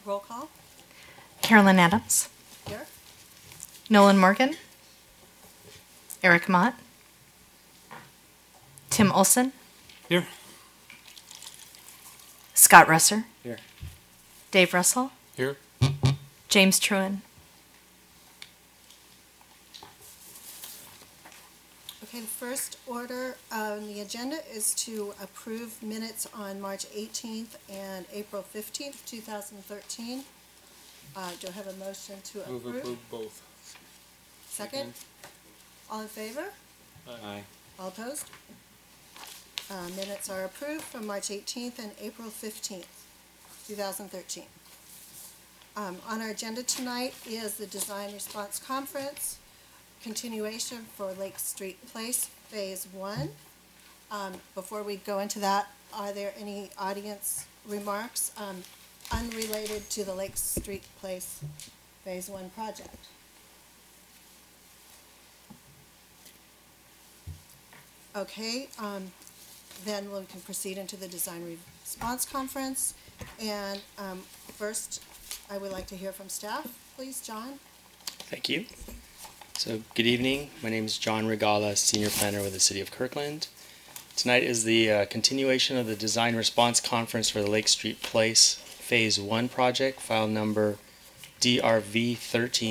Roll call. Carolyn Adams, Here. Nolan Morgan, Eric Mott, Tim Olson, Here. Scott Russer, Here. Dave Russell, Here. James Truen. Okay, the first order on the agenda is to approve minutes on March 18th and April 15th, 2013. Do I have a motion to Move approve? approve both. Second? All in favor? Aye. All opposed? Minutes are approved from March 18th and April 15th, 2013. On our agenda tonight is the Design Response Conference, continuation for Lake Street Place, Phase 1. Before we go into that, are there any audience remarks unrelated to the Lake Street Place Phase 1 project? Okay, then we can proceed into the Design Response Conference. And first, I would like to hear from staff. Please, John. Thank you. So, good evening. My name is John Regala, Senior Planner with the City of Kirkland. Tonight is the continuation of the Design Response Conference for the Lake Street Place Phase 1 project, file number DRV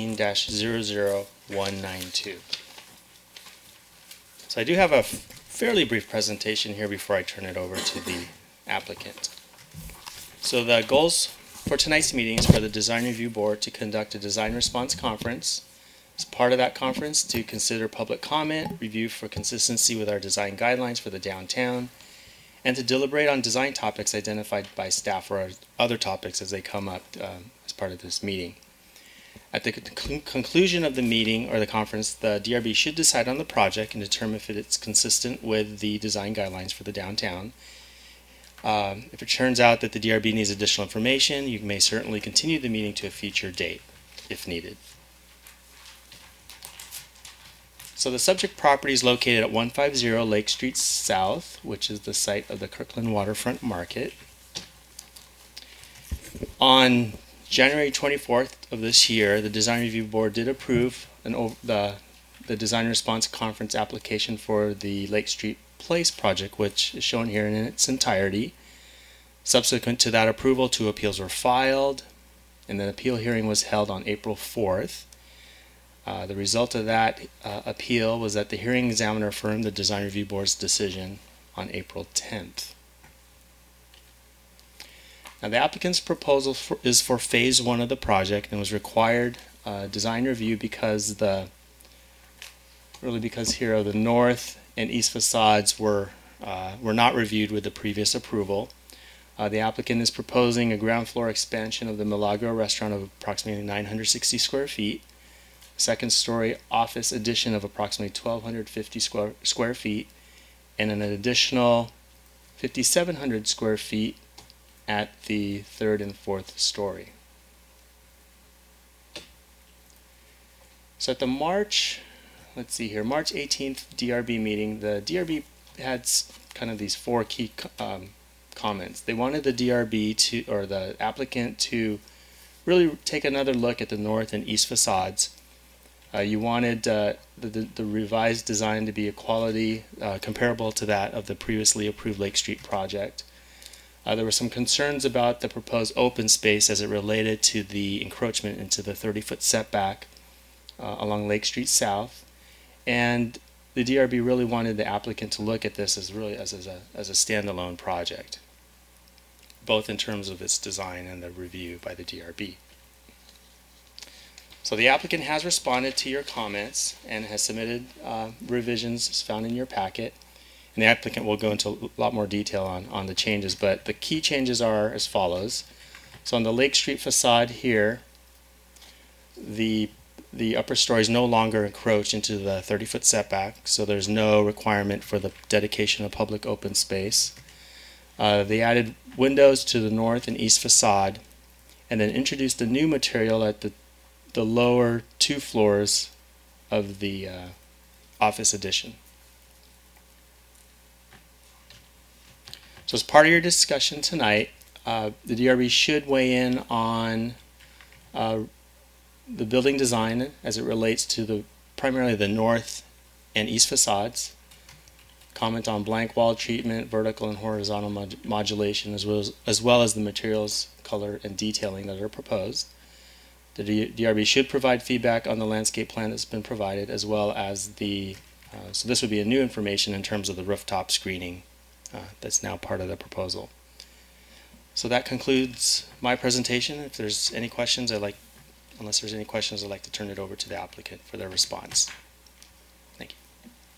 13-00192. So I do have a fairly brief presentation here before I turn it over to the applicant. So the goals for tonight's meeting is for the Design Review Board to conduct a Design Response Conference. As part of that conference, to consider public comment, review for consistency with our design guidelines for the downtown, and to deliberate on design topics identified by staff or other topics as they come up as part of this meeting. At the conclusion of the meeting or the conference, the DRB should decide on the project and determine if it's consistent with the design guidelines for the downtown. If it turns out that the DRB needs additional information, you may certainly continue the meeting to a future date if needed. So the subject property is located at 150 Lake Street South, which is the site of the Kirkland Waterfront Market. On January 24th of this year, the Design Review Board did approve the Design Response Conference application for the Lake Street Place project, which is shown here in its entirety. Subsequent to that approval, 2 appeals were filed, and the appeal hearing was held on April 4th. The result of that appeal was that the hearing examiner affirmed the Design Review Board's decision on April 10th. Now, the applicant's proposal is for Phase 1 of the project and was required design review because here the north and east facades were not reviewed with the previous approval. The applicant is proposing a ground floor expansion of the Milagro restaurant of approximately 960 square feet. Second story office addition of approximately 1,250 square feet, and an additional 5,700 square feet at the third and fourth story. So at the March 18th DRB meeting, the DRB had kind of these 4 key comments. They wanted the DRB or the applicant to really take another look at the north and east facades. You wanted the revised design to be a quality comparable to that of the previously approved Lake Street project. There were some concerns about the proposed open space as it related to the encroachment into the 30-foot setback along Lake Street South, and the DRB really wanted the applicant to look at this as a standalone project, both in terms of its design and the review by the DRB. So the applicant has responded to your comments and has submitted revisions as found in your packet. And the applicant will go into a lot more detail on the changes, but the key changes are as follows. So on the Lake Street facade here, the upper stories no longer encroach into the 30-foot setback, so there's no requirement for the dedication of public open space. They added windows to the north and east facade, and then introduced a new material at the lower 2 floors of the office addition. So as part of your discussion tonight, the DRB should weigh in on the building design as it relates to primarily the north and east facades. Comment on blank wall treatment, vertical and horizontal modulation, as well as the materials, color, and detailing that are proposed. The DRB should provide feedback on the landscape plan that's been provided, as well as so this would be a new information in terms of the rooftop screening that's now part of the proposal. So that concludes my presentation. If there's any questions, unless there's any questions, I'd like to turn it over to the applicant for their response. Thank you.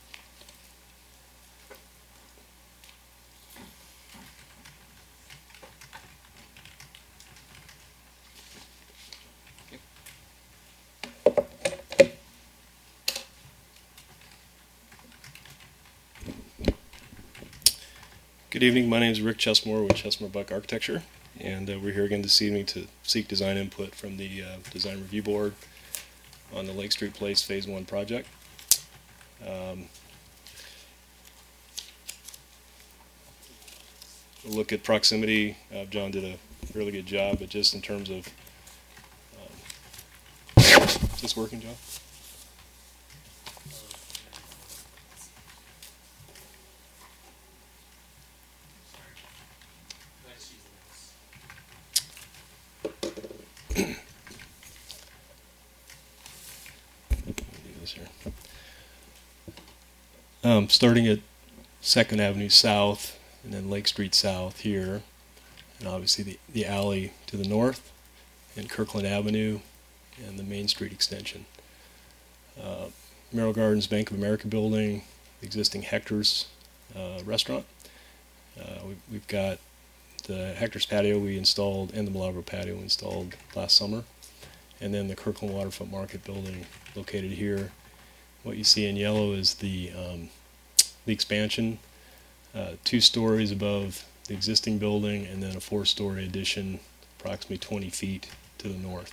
Good evening. My name is Rick Chesmore with Chesmore Buck Architecture, and we're here again this evening to seek design input from the Design Review Board on the Lake Street Place Phase 1 project. We'll look at proximity. John did a really good job, but just in terms of is this working, John? Starting at 2nd Avenue South and then Lake Street South here, and obviously the alley to the north, and Kirkland Avenue and the Main Street extension. Merrill Gardens Bank of America building, the existing Hector's restaurant. We've got the Hector's patio we installed and the Milagro patio installed last summer, and then the Kirkland Waterfront Market building located here. What you see in yellow is the expansion, 2 stories above the existing building, and then a 4-story addition approximately 20 feet to the north.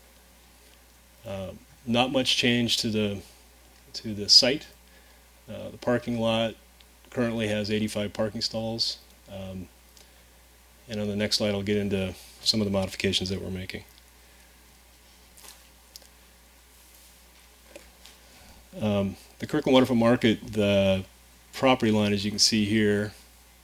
Not much change to the site. The parking lot currently has 85 parking stalls, and on the next slide I'll get into some of the modifications that we're making. The Kirkland Waterfront Market, the property line, as you can see here,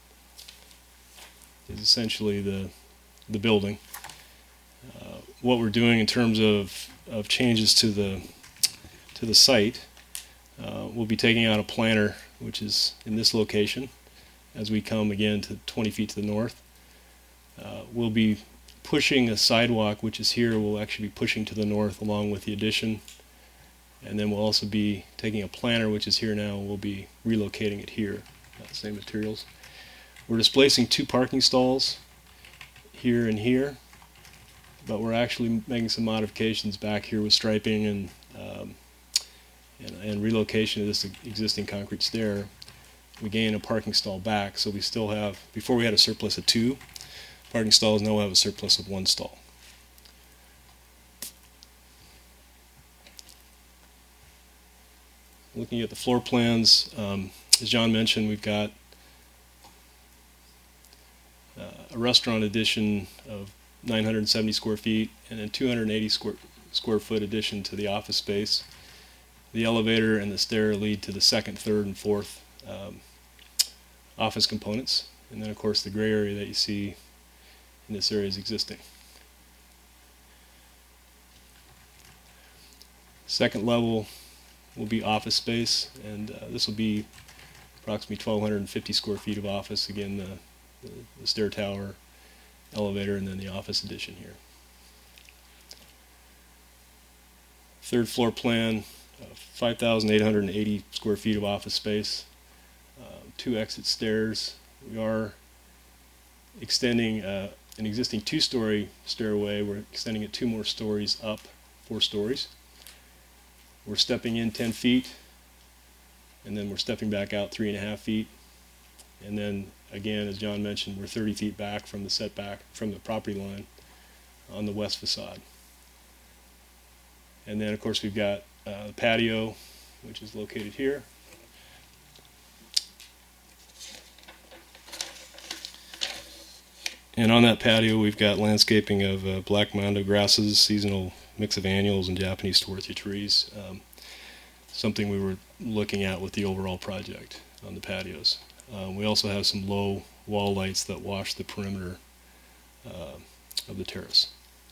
is essentially the building. What we're doing in terms of changes to the site, we'll be taking out a planter, which is in this location, as we come again to 20 feet to the north. We'll be pushing a sidewalk, which is here. We'll actually be pushing to the north along with the addition. And then we'll also be taking a planter, which is here now, and we'll be relocating it here. Same materials. We're displacing 2 parking stalls here and here, but we're actually making some modifications back here with striping and relocation of this existing concrete stair. We gain a parking stall back, so we still have, before we had a surplus of 2 parking stalls, now we have a surplus of 1 stall. Looking at the floor plans, as John mentioned, we've got a restaurant addition of 970 square feet and a 280 square foot addition to the office space. The elevator and the stair lead to the 2nd, 3rd, and 4th office components. And then, of course, the gray area that you see in this area is existing. 2nd level will be office space, and this will be approximately 1,250 square feet of office. Again, the stair tower, elevator, and then the office addition here. 3rd floor plan, 5,880 square feet of office space, 2 exit stairs. We are extending an existing 2-story stairway. We're extending it 2 more stories up, 4 stories. We're stepping in 10 feet, and then we're stepping back out 3.5 feet. And then, again, as John mentioned, we're 30 feet back from the setback from the property line on the west facade. And then, of course, we've got the patio, which is located here. And on that patio, we've got landscaping of black mondo grasses, seasonal mix of annuals, and Japanese Dorothy trees. Something we were looking at with the overall project on the patios. We also have some low wall lights that wash the perimeter of the terrace.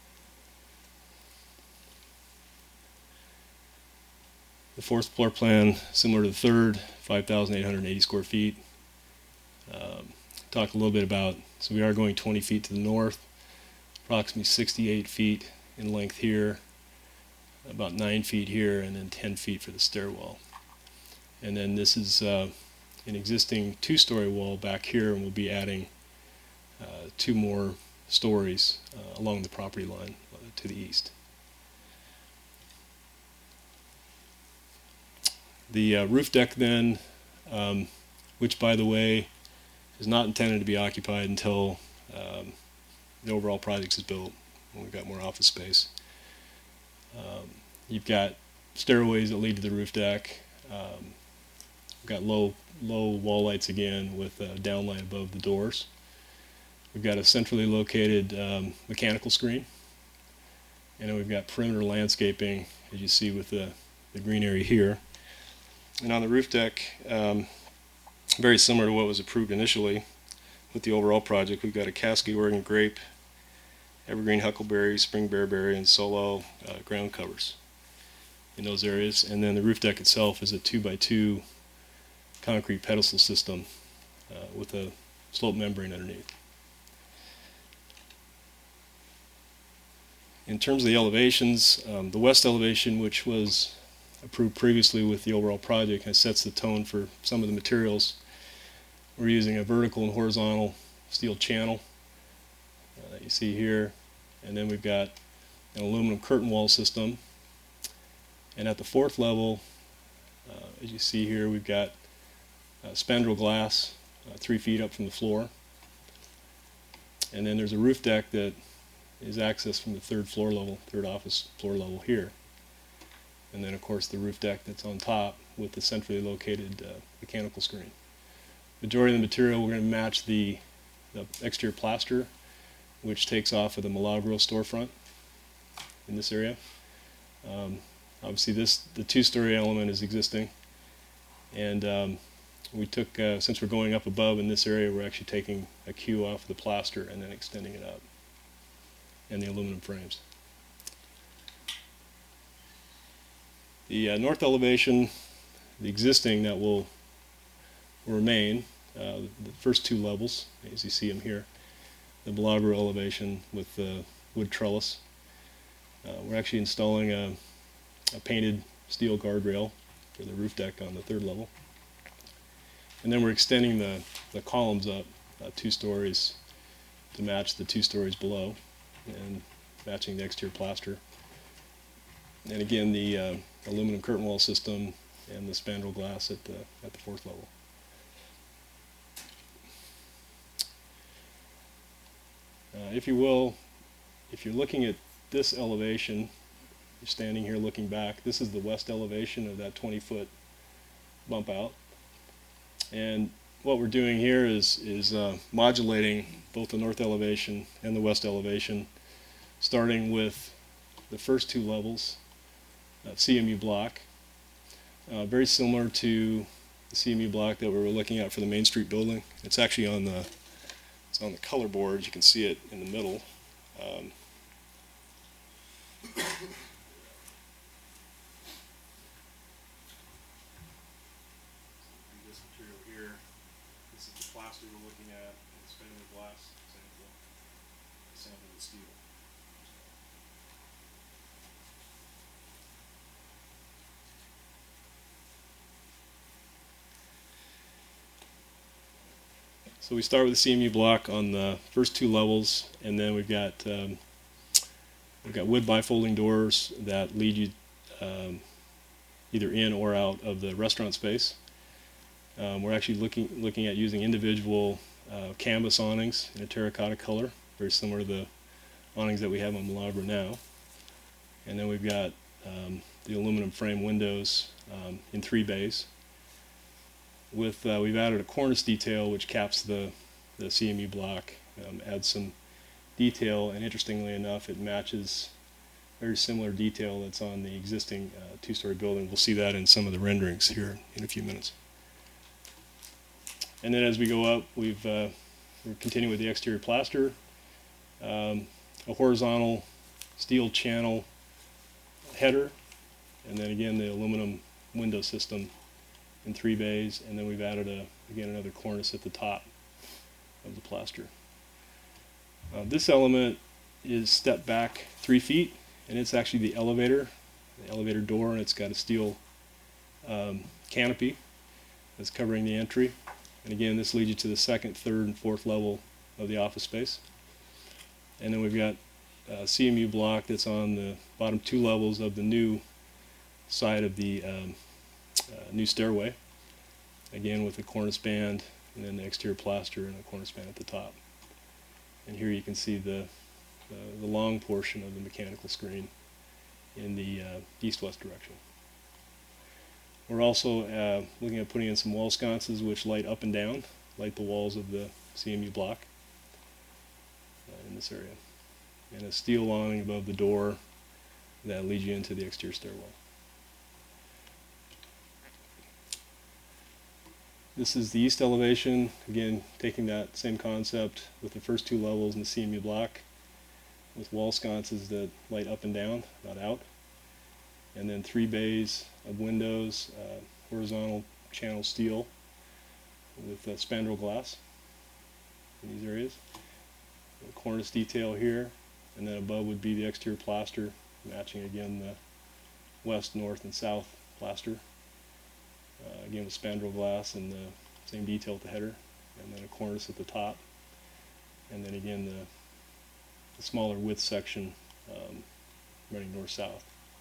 The fourth floor plan, similar to the third, 5,880 square feet. Talk a little bit about, so we are going 20 feet to the north, approximately 68 feet in length here, about 9 feet here, and then 10 feet for the stairwell. And then this is an existing two-story wall back here, and we'll be adding 2 more stories along the property line to the east. The roof deck then, which by the way is not intended to be occupied until the overall project is built, when we've got more office space. You've got stairways that lead to the roof deck. We've got low wall lights again with a downlight above the doors. We've got a centrally located mechanical screen, and then we've got perimeter landscaping, as you see with the green area here. And on the roof deck, very similar to what was approved initially with the overall project, we've got a Caskey Oregon grape, evergreen huckleberry, spring bearberry, and solo ground covers in those areas. And then the roof deck itself is a 2x2 concrete pedestal system with a slope membrane underneath. In terms of the elevations, the west elevation, which was approved previously with the overall project, kind of sets the tone for some of the materials. We're using a vertical and horizontal steel channel that you see here, and then we've got an aluminum curtain wall system. And at the fourth level, as you see here, we've got spandrel glass 3 feet up from the floor. And then there's a roof deck that is accessed from the third office floor level here. And then of course the roof deck that's on top with the centrally located mechanical screen. Majority of the material we're going to match the exterior plaster, which takes off of the Milagro storefront in this area. Obviously the two-story element is existing, and we took, since we're going up above in this area, we're actually taking a queue off the plaster and then extending it up, and the aluminum frames. The north elevation, the existing that will remain, the first 2 levels, as you see them here, the Milagro elevation with the wood trellis. We're actually installing a painted steel guardrail for the roof deck on the 3rd level. And then we're extending the columns up 2 stories to match the 2 stories below and matching the exterior plaster. And again, the aluminum curtain wall system and the spandrel glass at the 4th level. If you will, if you're looking at this elevation, you're standing here looking back, this is the west elevation of that 20-foot bump out. And what we're doing here is modulating both the north elevation and the west elevation, starting with the first 2 levels, CMU block, very similar to the CMU block that we were looking at for the Main Street building. It's actually on the color board. You can see it in the middle. This material here, this is the plaster we're looking at, and the spandrel glass sample of the steel. So we start with the CMU block on the first 2 levels, and then we've got wood bifolding doors that lead you either in or out of the restaurant space. We're actually looking at using individual canvas awnings in a terracotta color, very similar to the awnings that we have on Milagro now. And then we've got the aluminum frame windows in 3 bays. We've added a cornice detail which caps the CMU block adds some detail, and interestingly enough, it matches very similar detail that's on the existing two-story building. We'll see that in some of the renderings here in a few minutes. And then as we go up, we're continuing with the exterior plaster, a horizontal steel channel header, and then again the aluminum window system in 3 bays, and then we've added again another cornice at the top of the plaster. This element is stepped back 3 feet, and it's actually the elevator door, and it's got a steel canopy that's covering the entry. And again, this leads you to the second, third, and fourth level of the office space. And then we've got a CMU block that's on the bottom 2 levels of the new side of the new stairway. Again, with a cornice band, and then the exterior plaster and a cornice band at the top. And here you can see the long portion of the mechanical screen in the east-west direction. We're also looking at putting in some wall sconces which light up and down, light the walls of the CMU block in this area. And a steel awning above the door that leads you into the exterior stairwell. This is the east elevation, again taking that same concept with the first 2 levels in the CMU block with wall sconces that light up and down, not out. And then 3 bays of windows, horizontal channel steel with spandrel glass in these areas. A cornice detail here, and then above would be the exterior plaster, matching again the west, north, and south plaster. Again with spandrel glass and the same detail at the header, and then a cornice at the top, and then again the smaller width section running north-south.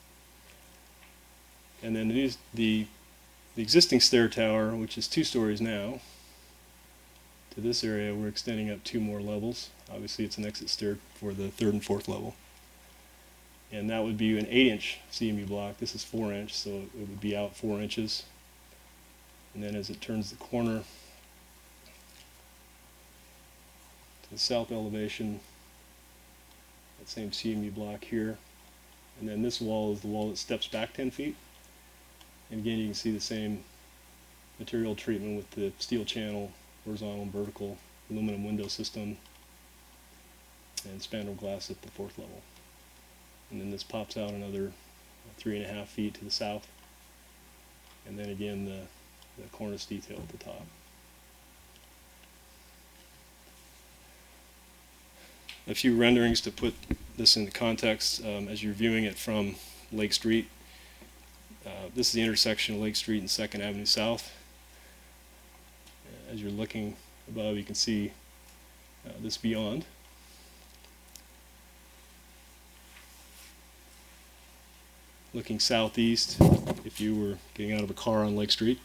And then the existing stair tower, which is 2 stories now, to this area we're extending up 2 more levels. Obviously it's an exit stair for the 3rd and 4th level. And that would be an 8-inch CMU block. This is 4-inch, so it would be out 4 inches. And then as it turns the corner to the south elevation, that same CMU block here. And then this wall is the wall that steps back 10 feet. And again, you can see the same material treatment with the steel channel, horizontal and vertical, aluminum window system, and spandrel glass at the 4th level. And then this pops out another 3.5 feet to the south. And then again, the cornice detail at the top. A few renderings to put this into context as you're viewing it from Lake Street. This is the intersection of Lake Street and 2nd Avenue South. As you're looking above, you can see this beyond. Looking southeast, if you were getting out of a car on Lake Street.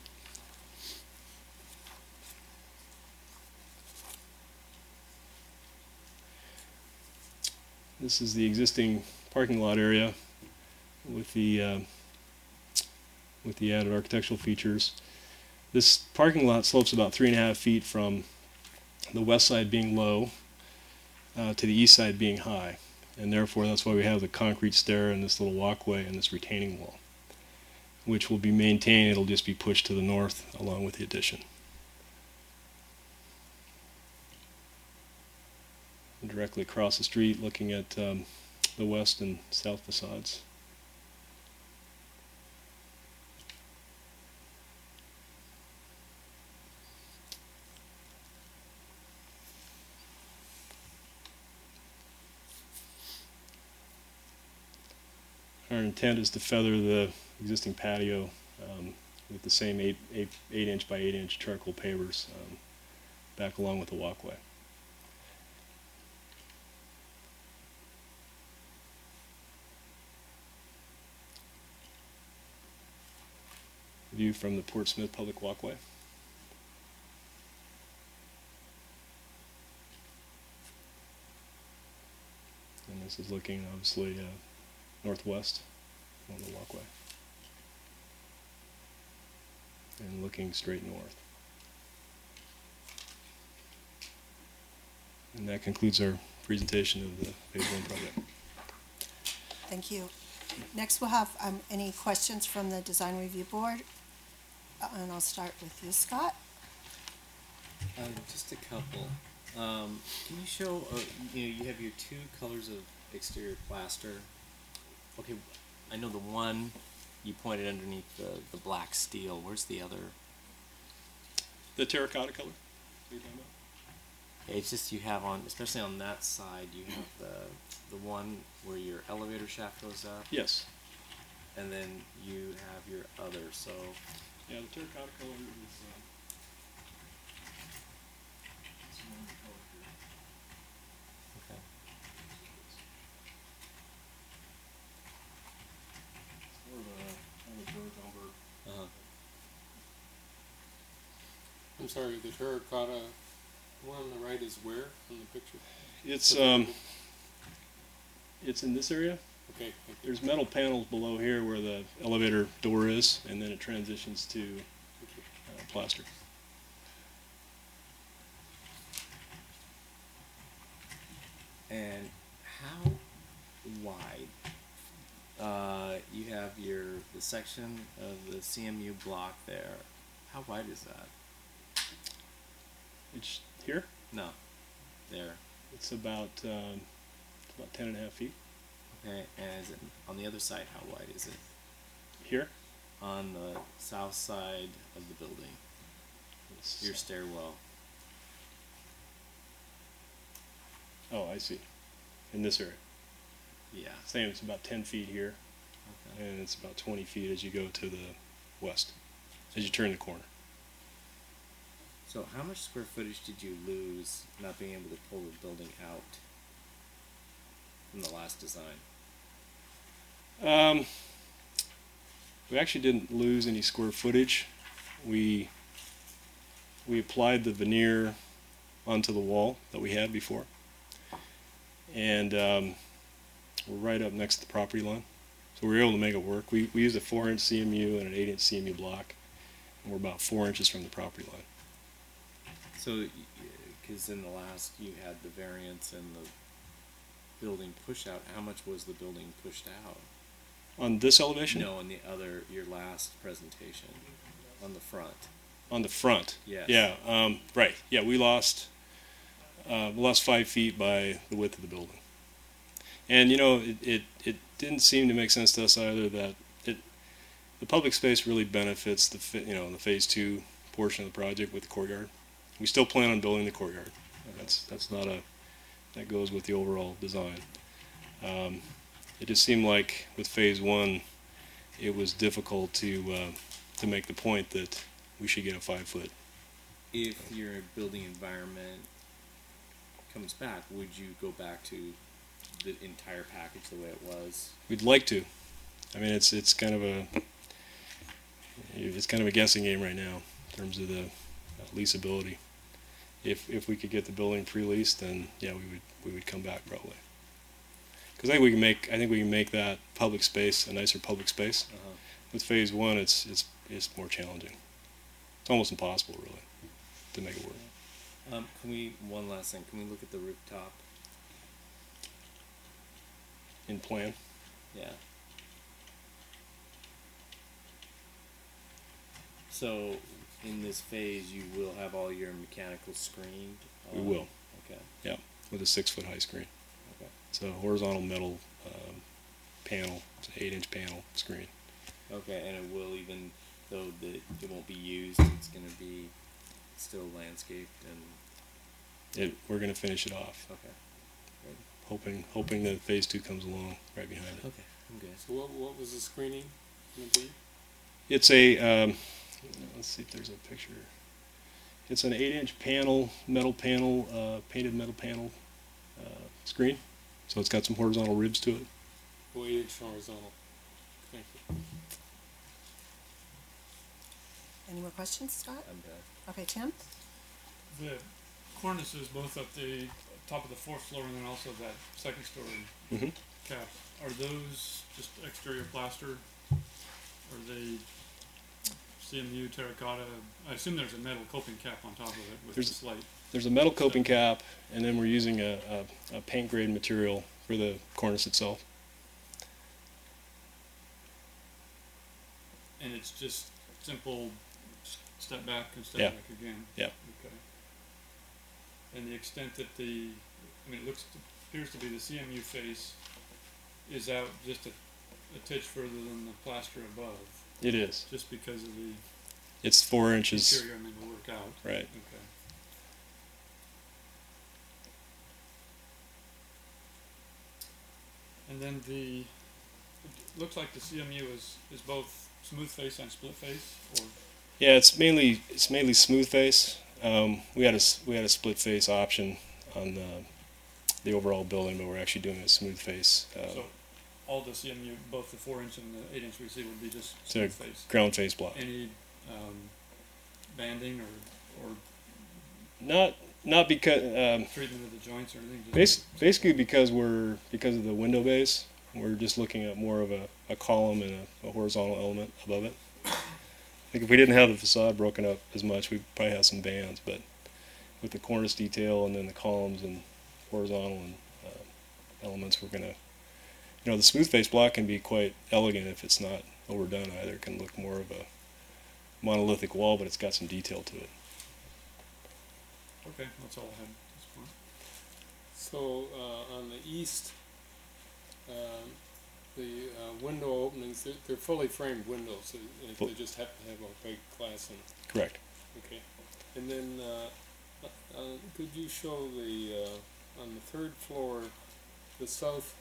This is the existing parking lot area with the added architectural features. This parking lot slopes about 3.5 feet from the west side being low to the east side being high, and therefore that's why we have the concrete stair and this little walkway and this retaining wall, which will be maintained. It'll just be pushed to the north along with the addition. And directly across the street, looking at the west and south facades. Our intent is to feather the existing patio with the same 8-inch by 8-inch charcoal pavers back along with the walkway. View from the Port Smith Public Walkway. And this is looking obviously northwest on the walkway. And looking straight north. And that concludes our presentation of the Phase 1 project. Thank you. Next, we'll have any questions from the Design Review Board. And I'll start with you, Scott. Just a couple. Can you show, you have your two colors of exterior plaster. Okay, I know the one you pointed underneath the black steel. Where's the other? The terracotta color? It's just you have on, especially on that side, you have the one where your elevator shaft goes up, Yes. and then you have your other. So Yeah, the terracotta color is. okay. More of a kind of burnt over. Uh-huh. I'm sorry, the terracotta one on the right is where in the picture? It's in this area. Okay, thank you. There's metal panels below here where the elevator door is, and then it transitions to Thank you. plaster. And how wide? You have the section of the CMU block there. How wide is that? It's here. No, there. It's about 10.5 feet. Okay, and is it on the other side? How wide is it? Here. On the south side of the building, It's- your stairwell. Oh, I see. In this area. Yeah. Same. It's about 10 feet here, Okay. and it's about 20 feet as you go to the west, as you turn the corner. So, how much square footage did you lose not being able to pull the building out from the last design? We actually didn't lose any square footage. We applied the veneer onto the wall that we had before, and we're right up next to the property line, so we were able to make it work. We used a 4-inch CMU and an 8-inch CMU block, and we're about 4 inches from the property line. So, because in the last you had the variance and the building push out, how much was the building pushed out? On this elevation? No, on the other, your last presentation, on the front. On the front. Yes. Yeah. Right. Yeah. We lost 5 feet by the width of the building, and it didn't seem to make sense to us either that the public space really benefits the Phase 2 portion of the project with the courtyard. We still plan on building the courtyard. That goes with the overall design. It just seemed like with Phase 1, it was difficult to make the point that we should get a 5-foot. If your building environment comes back, would you go back to the entire package the way it was? We'd like to. I mean, it's kind of a guessing game right now in terms of the leasability. If we could get the building pre-leased, then yeah, we would come back probably. Because I think we can make that public space a nicer public space. Uh-huh. With Phase 1, it's more challenging. It's almost impossible, really, to make it work. One last thing, can we look at the rooftop? In plan, Yeah. So, in this phase, you will have all your mechanical screened? we will. Okay, Yeah, with a 6-foot high screen. okay. It's a horizontal metal panel. It's an 8-inch panel screen. Okay, and it will, even though it won't be used, it's going to be still landscaped and... We're going to finish it off, Okay, hoping that Phase 2 comes along right behind it. okay, I'm good. So what was the screening going to be? It's a, let's see if there's a picture. It's an 8-inch panel, painted metal panel screen. So it's got some horizontal ribs to it. 8-inch horizontal. Thank you. Any more questions, Scott? I'm good. Okay, Tim? The cornices both at the top of the 4th floor and then also that second story Mhm. cap, are those just exterior plaster? Are they CMU terracotta? I assume there's a metal coping cap on top of it with There's- this light. There's a metal coping cap, and then we're using a paint grade material for the cornice itself. And it's just simple step back and step Yeah. back again? Yeah. Okay. And the extent that it appears to be the CMU face is out just a titch further than the plaster above, It is. just because of the It's 4 inches. interior to work out. Right. Okay. And then it looks like the CMU is both smooth face and split face, or? Yeah, it's mainly smooth face. We had a split face option on the overall building, but we're actually doing a smooth face. So all the CMU, both the 4-inch and the 8-inch we see would be just So smooth face. ground face block. Any banding or Not because treatment of the joints or anything? Just basically because of the window base, we're just looking at more of a column and a horizontal element above it. I think if we didn't have the facade broken up as much, we'd probably have some bands, but with the cornice detail and then the columns and horizontal and elements, we're gonna, the smooth face block can be quite elegant if it's not overdone either. It can look more of a monolithic wall, but it's got some detail to it. Okay, that's all I had at this point. So, on the east, the window openings, they're fully framed windows. They just have to have a big glass in it. Correct. Okay. And then, could you show on the third floor, the south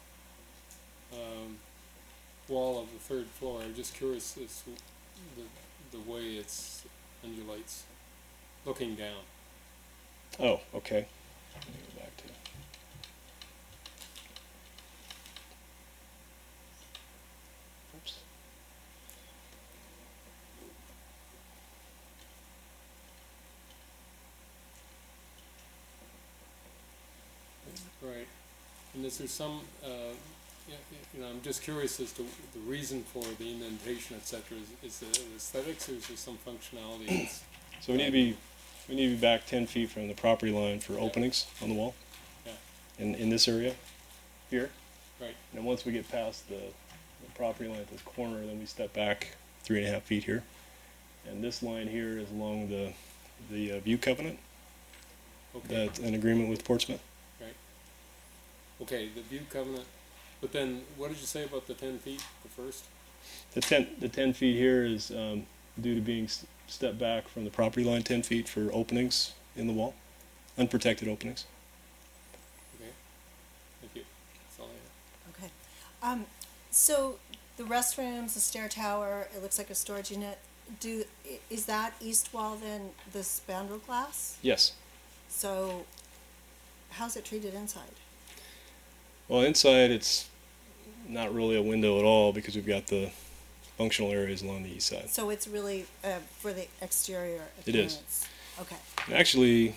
wall of the third floor? I'm just curious as to the way it's undulates, looking down. Oh, okay. Let me go back to Oops. Right. And is there some, I'm just curious as to the reason for the indentation, et cetera. Is it aesthetics, or is there some functionality? So we need to be back 10 feet from the property line for openings on the wall. Yeah. In this area here. Right. And once we get past the property line at this corner, then we step back 3.5 feet here. And this line here is along the view covenant. Okay. That's an agreement with Portsmouth. Okay, the view covenant. But then, what did you say about the 10 feet, the first? The 10 feet here is due to being stepped back from the property line 10 feet for openings in the wall, unprotected openings. Okay. Thank you. That's all I have. Okay. So the restrooms, the stair tower, it looks like a storage unit. Is that east wall then the spandrel glass? Yes. So how's it treated inside? Well, inside it's not really a window at all because we've got the functional areas along the east side. So it's really for the exterior It is. appearance? Okay. And actually,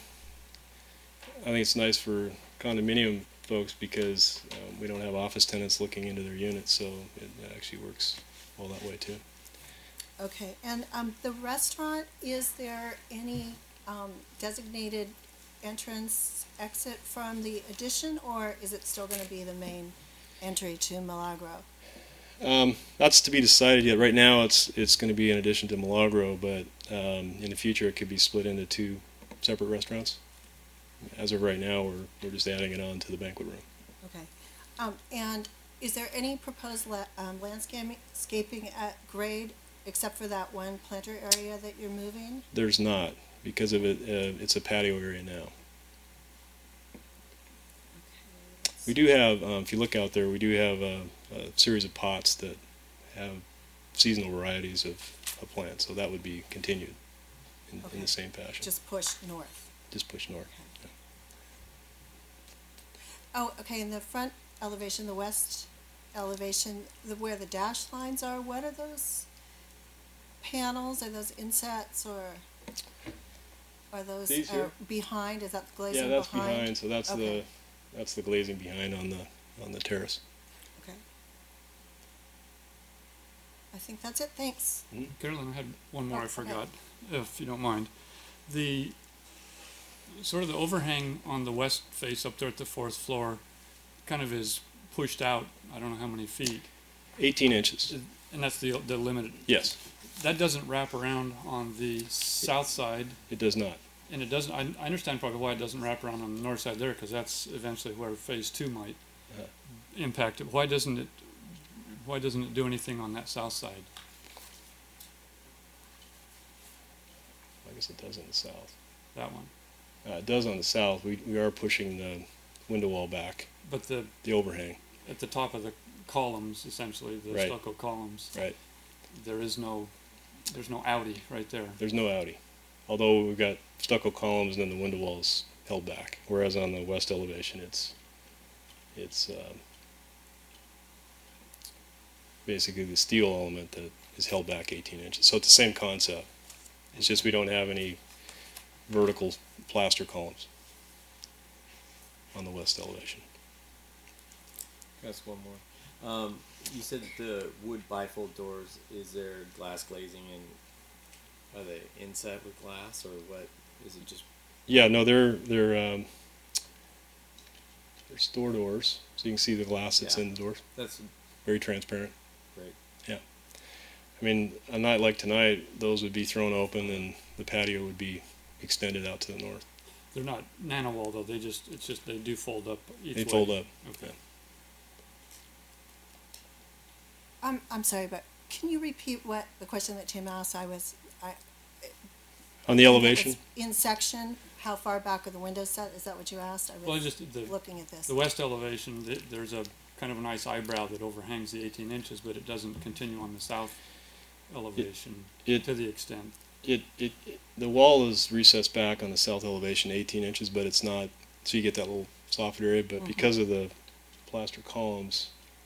I think it's nice for condominium folks because we don't have office tenants looking into their units, so it actually works well that way too. Okay, and the restaurant, is there any designated entrance, exit from the addition, or is it still going to be the main entry to Milagro? That's to be decided yet. Right now, it's going to be in addition to Milagro, but in the future, it could be split into 2 separate restaurants. As of right now, we're just adding it on to the banquet room. Okay, and is there any proposed landscaping at grade, except for that one planter area that you're moving? There's not, because of it. It's a patio area now. We do have, if you look out there, we do have a series of pots that have seasonal varieties of plants, so that would be continued in Okay. the same fashion. Just push north? Just push north. Oh, okay, in the front elevation, the west elevation, where the dashed lines are, what are those panels? Are those insets, or are those These here? behind? Is that the glazing Yeah, behind? that's behind. So that's Okay. that's the glazing behind on the terrace. Okay. I think that's it, thanks. Carolyn, I had one more I Okay. forgot, if you don't mind. sort of the overhang on the west face up there at the fourth floor kind of is pushed out, I don't know how many feet, 18 inches. and that's the limit. Yes, That doesn't wrap around on the south side, it does not. and it doesn't, I understand probably why it doesn't wrap around on the north side there, because that's eventually where phase two might impact it. Why doesn't it do anything on that south side? I guess it does on the south. That one. It does on the south. We are pushing the window wall back, But the, the overhang. at the top of the columns, essentially, the Right. stucco columns, Right. there's no outie right there. There's no outie. Although we've got stucco columns and then the window wall is held back. Whereas on the west elevation, it's basically the steel element that is held back 18 inches. So it's the same concept. It's just we don't have any vertical plaster columns on the west elevation. Can I ask one more? You said the wood bifold doors, is there glass glazing and are they inset with glass or what? Is it just Yeah, no, they're store doors, so you can see the glass that's Yeah. in the doors. that's Very transparent. great? I mean, a night like tonight, those would be thrown open and the patio would be extended out to the north. They're not nano wall though, they do fold up each They way. fold up. Okay. I'm sorry, but can you repeat what the question that Tim asked? On the elevation, In section, how far back are the windows set? Is that what you asked? I Well, was just looking at this. the west elevation, there's a kind of a nice eyebrow that overhangs the 18 inches, but it doesn't continue on the south elevation it- to the extent. the wall is recessed back on the south elevation 18 inches, but it's not, so you get that little soffit area, but because of the plaster columns,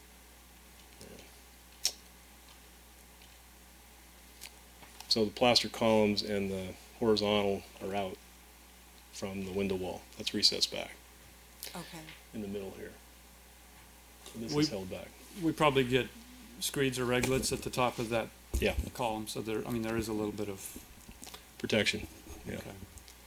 so the plaster columns and the horizontal are out from the window wall. That's recessed back Okay. in the middle here. So this We- is held back. We probably get screeds or reglets at the top of that Yeah, column, so there is a little bit of, protection. Yeah. okay.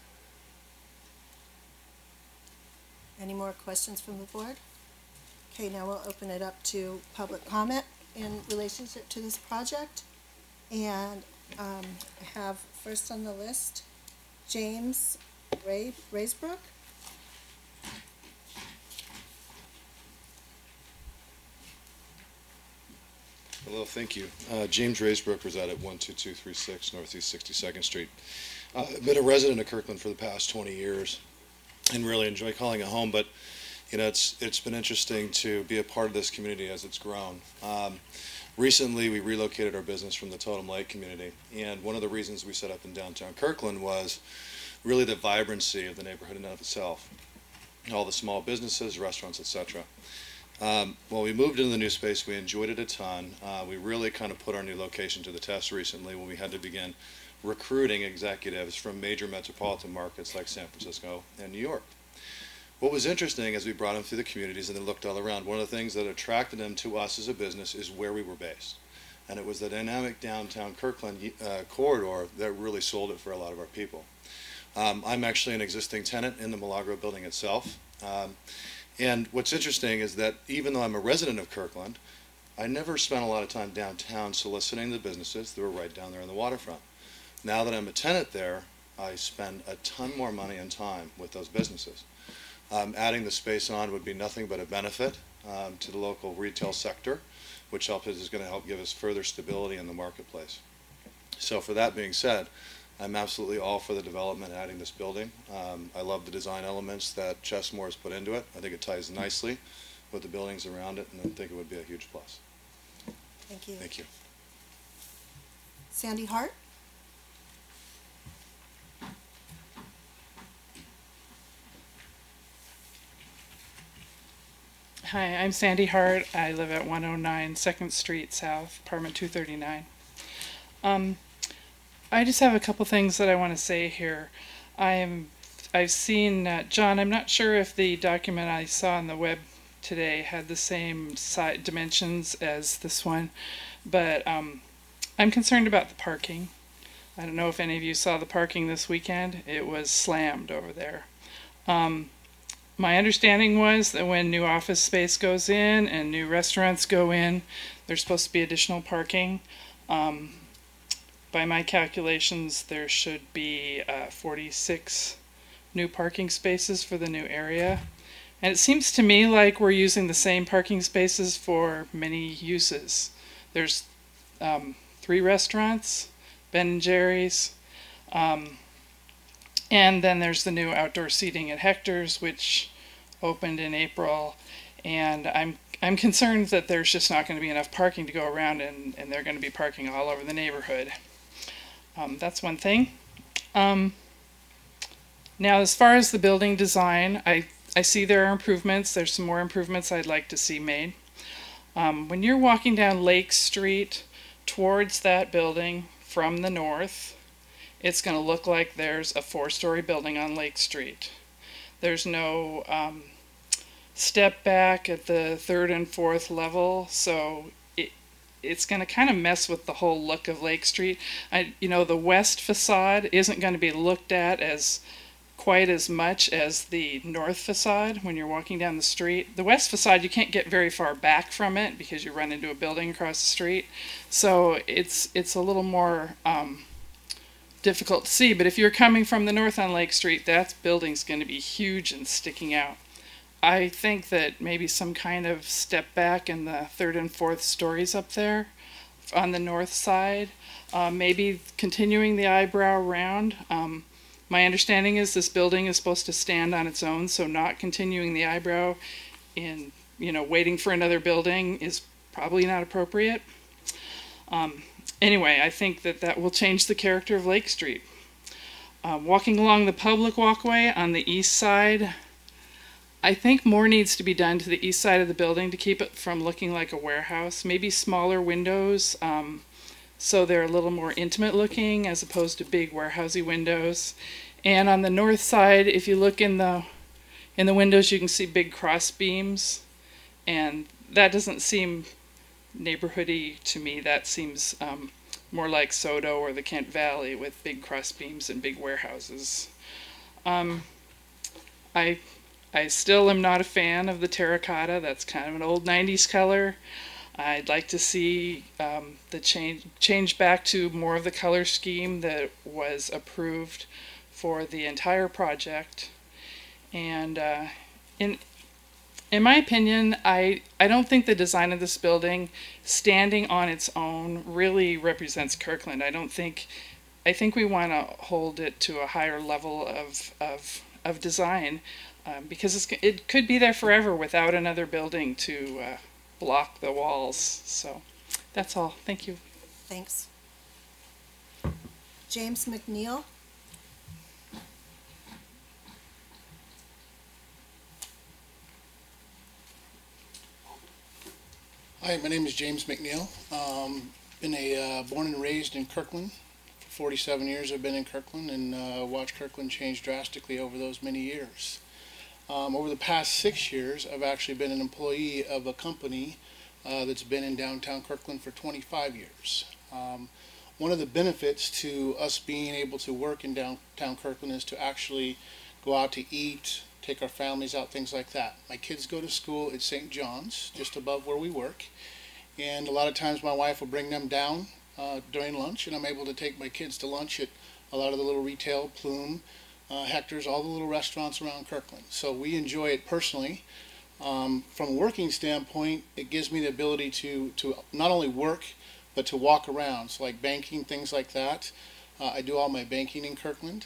Any more questions from the board? Okay, now we'll open it up to public comment in relationship to this project. And I have first on the list, James Raysbrook. Hello, thank you. James Raysbrook reside at 12236 Northeast 62nd Street. I've been a resident of Kirkland for the past 20 years and really enjoy calling it home, but it's been interesting to be a part of this community as it's grown. Recently, we relocated our business from the Totem Lake community, and one of the reasons we set up in downtown Kirkland was really the vibrancy of the neighborhood in and of itself. All the small businesses, restaurants, etc. When we moved into the new space, we enjoyed it a ton. We really kind of put our new location to the test recently when we had to begin recruiting executives from major metropolitan markets like San Francisco and New York. What was interesting as we brought them through the communities and they looked all around, one of the things that attracted them to us as a business is where we were based. And it was the dynamic downtown Kirkland corridor that really sold it for a lot of our people. I'm actually an existing tenant in the Milagro building itself. And what's interesting is that even though I'm a resident of Kirkland, I never spent a lot of time downtown soliciting the businesses that were right down there on the waterfront. Now that I'm a tenant there, I spend a ton more money and time with those businesses. Adding the space on would be nothing but a benefit to the local retail sector, which is going to help give us further stability in the marketplace. So for that being said, I'm absolutely all for the development and adding this building. I love the design elements that Chessmore has put into it. I think it ties nicely with the buildings around it, and I think it would be a huge plus. Thank you. Thank you. Sandy Hart? Hi, I'm Sandy Hart. I live at 109 2nd Street South, apartment 239. I just have a couple things that I want to say here. I've seen, John, I'm not sure if the document I saw on the web today had the same dimensions as this one, but I'm concerned about the parking. I don't know if any of you saw the parking this weekend. It was slammed over there. My understanding was that when new office space goes in and new restaurants go in, there's supposed to be additional parking. By my calculations, there should be 46 new parking spaces for the new area. And it seems to me like we're using the same parking spaces for many uses. There's 3 restaurants, Ben & Jerry's, and then there's the new outdoor seating at Hector's, which opened in April. And I'm concerned that there's just not going to be enough parking to go around, and they're going to be parking all over the neighborhood. That's one thing. Now, as far as the building design, I see there are improvements. There's some more improvements I'd like to see made. When you're walking down Lake Street towards that building from the north, it's going to look like there's a 4-story building on Lake Street. There's no step back at the 3rd and 4th level, so it's going to kind of mess with the whole look of Lake Street. The west facade isn't going to be looked at as quite as much as the north facade when you're walking down the street. The west facade, you can't get very far back from it because you run into a building across the street. So it's a little more difficult to see. But if you're coming from the north on Lake Street, that building's going to be huge and sticking out. I think that maybe some kind of step back in the 3rd and 4th stories up there on the north side, maybe continuing the eyebrow round. My understanding is this building is supposed to stand on its own, so not continuing the eyebrow in, waiting for another building is probably not appropriate. Anyway, I think that will change the character of Lake Street. Walking along the public walkway on the east side, I think more needs to be done to the east side of the building to keep it from looking like a warehouse. Maybe smaller windows, so they're a little more intimate looking as opposed to big warehousey windows. And on the north side, if you look in the windows, you can see big cross beams, and that doesn't seem neighborhoody to me. That seems more like Soto or the Kent Valley with big cross beams and big warehouses. I still am not a fan of the terracotta. That's kind of an old 90s color. I'd like to see the change back to more of the color scheme that was approved for the entire project. And in my opinion, I don't think the design of this building, standing on its own, really represents Kirkland. I think we want to hold it to a higher level of design, because it could be there forever without another building to block the walls. So that's all. Thank you. Thanks. James McNeil. Hi, my name is James McNeil. Been born and raised in Kirkland. For 47 years I've been in Kirkland, and watched Kirkland change drastically over those many years. Over the past 6 years, I've actually been an employee of a company that's been in downtown Kirkland for 25 years. One of the benefits to us being able to work in downtown Kirkland is to actually go out to eat, take our families out, things like that. My kids go to school at St. John's, just above where we work, and a lot of times my wife will bring them down during lunch, and I'm able to take my kids to lunch at a lot of the little retail, Plume, Hector's, all the little restaurants around Kirkland. So we enjoy it personally. From a working standpoint, it gives me the ability to not only work, but to walk around. So like banking, things like that. I do all my banking in Kirkland.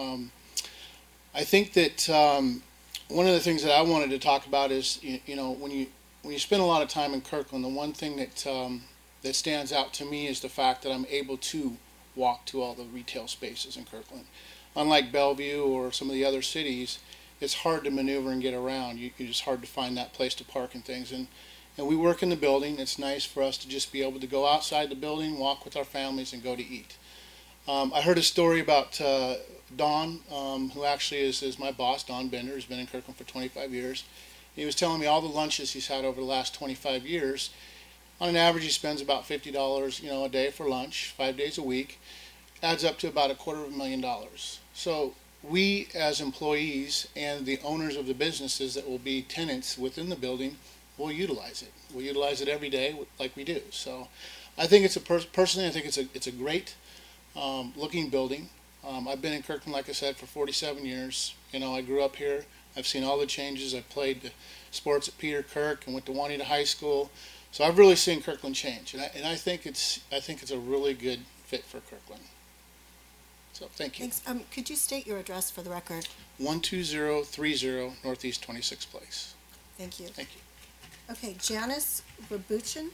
I think that one of the things that I wanted to talk about is, when you spend a lot of time in Kirkland, the one thing that stands out to me is the fact that I'm able to walk to all the retail spaces in Kirkland. Unlike Bellevue or some of the other cities, it's hard to maneuver and get around. It's just hard to find that place to park and things. And we work in the building. It's nice for us to just be able to go outside the building, walk with our families, and go to eat. I heard a story about Don, who actually is my boss, Don Bender, who's been in Kirkland for 25 years. He was telling me all the lunches he's had over the last 25 years. On an average, he spends about $50, a day for lunch, 5 days a week. adds up to about $250,000. So we, as employees and the owners of the businesses that will be tenants within the building, will utilize it. We'll utilize it every day like we do. So I think it's personally, I think it's a great looking building. I've been in Kirkland, like I said, for 47 years. You know, I grew up here. I've seen all the changes. I played sports at Peter Kirk and went to Juanita High School. So I've really seen Kirkland change, and I think it's a really good fit for Kirkland. So thank you. Thanks. Could you state your address for the record? 12030 Northeast 26th Place. Thank you. Thank you. Okay, Janice Rabuchin?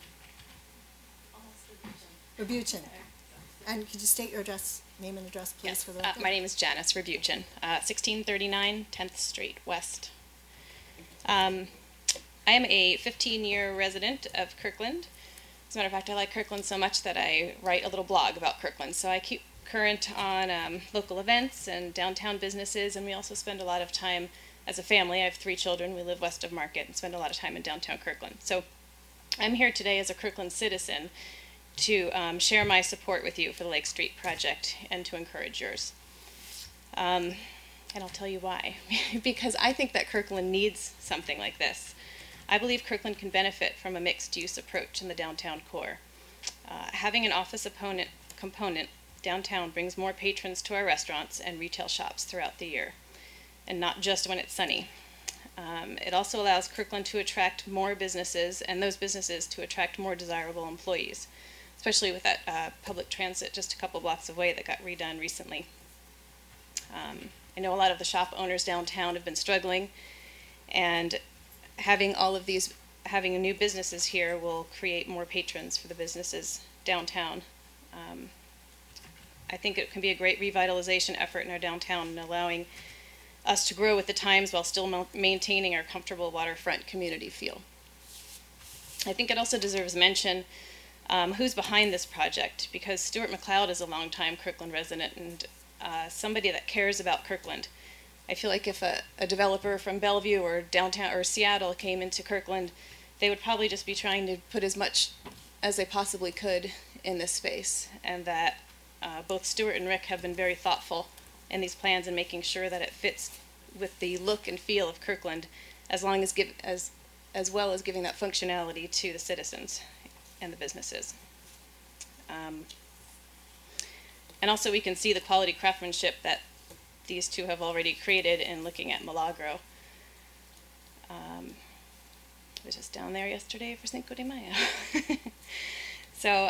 Rabuchin. And could you state your address, name and address, please, Yes, for the record? my name is Janice Rabuchin, 1639 10th Street West. I am a 15-year resident of Kirkland. As a matter of fact, I like Kirkland so much that I write a little blog about Kirkland. So I keep current on local events and downtown businesses, and we also spend a lot of time as a family. I have 3 children. We live west of Market and spend a lot of time in downtown Kirkland. So I'm here today as a Kirkland citizen to share my support with you for the Lake Street project and to encourage yours. And I'll tell you why. Because I think that Kirkland needs something like this. I believe Kirkland can benefit from a mixed-use approach in the downtown core. Having an office component downtown brings more patrons to our restaurants and retail shops throughout the year, and not just when it's sunny. It also allows Kirkland to attract more businesses, and those businesses to attract more desirable employees, especially with that public transit just a couple blocks away that got redone recently. I know a lot of the shop owners downtown have been struggling, and having new businesses here will create more patrons for the businesses downtown. I think it can be a great revitalization effort in our downtown and allowing us to grow with the times while still maintaining our comfortable waterfront community feel. I think it also deserves mention who's behind this project, because Stuart McLeod is a longtime Kirkland resident and somebody that cares about Kirkland. I feel like if a developer from Bellevue or downtown or Seattle came into Kirkland, they would probably just be trying to put as much as they possibly could in this space, and that both Stuart and Rick have been very thoughtful in these plans and making sure that it fits with the look and feel of Kirkland, as well as giving that functionality to the citizens and the businesses. And also we can see the quality craftsmanship that these two have already created in looking at Milagro. I was just down there yesterday for Cinco de Mayo. So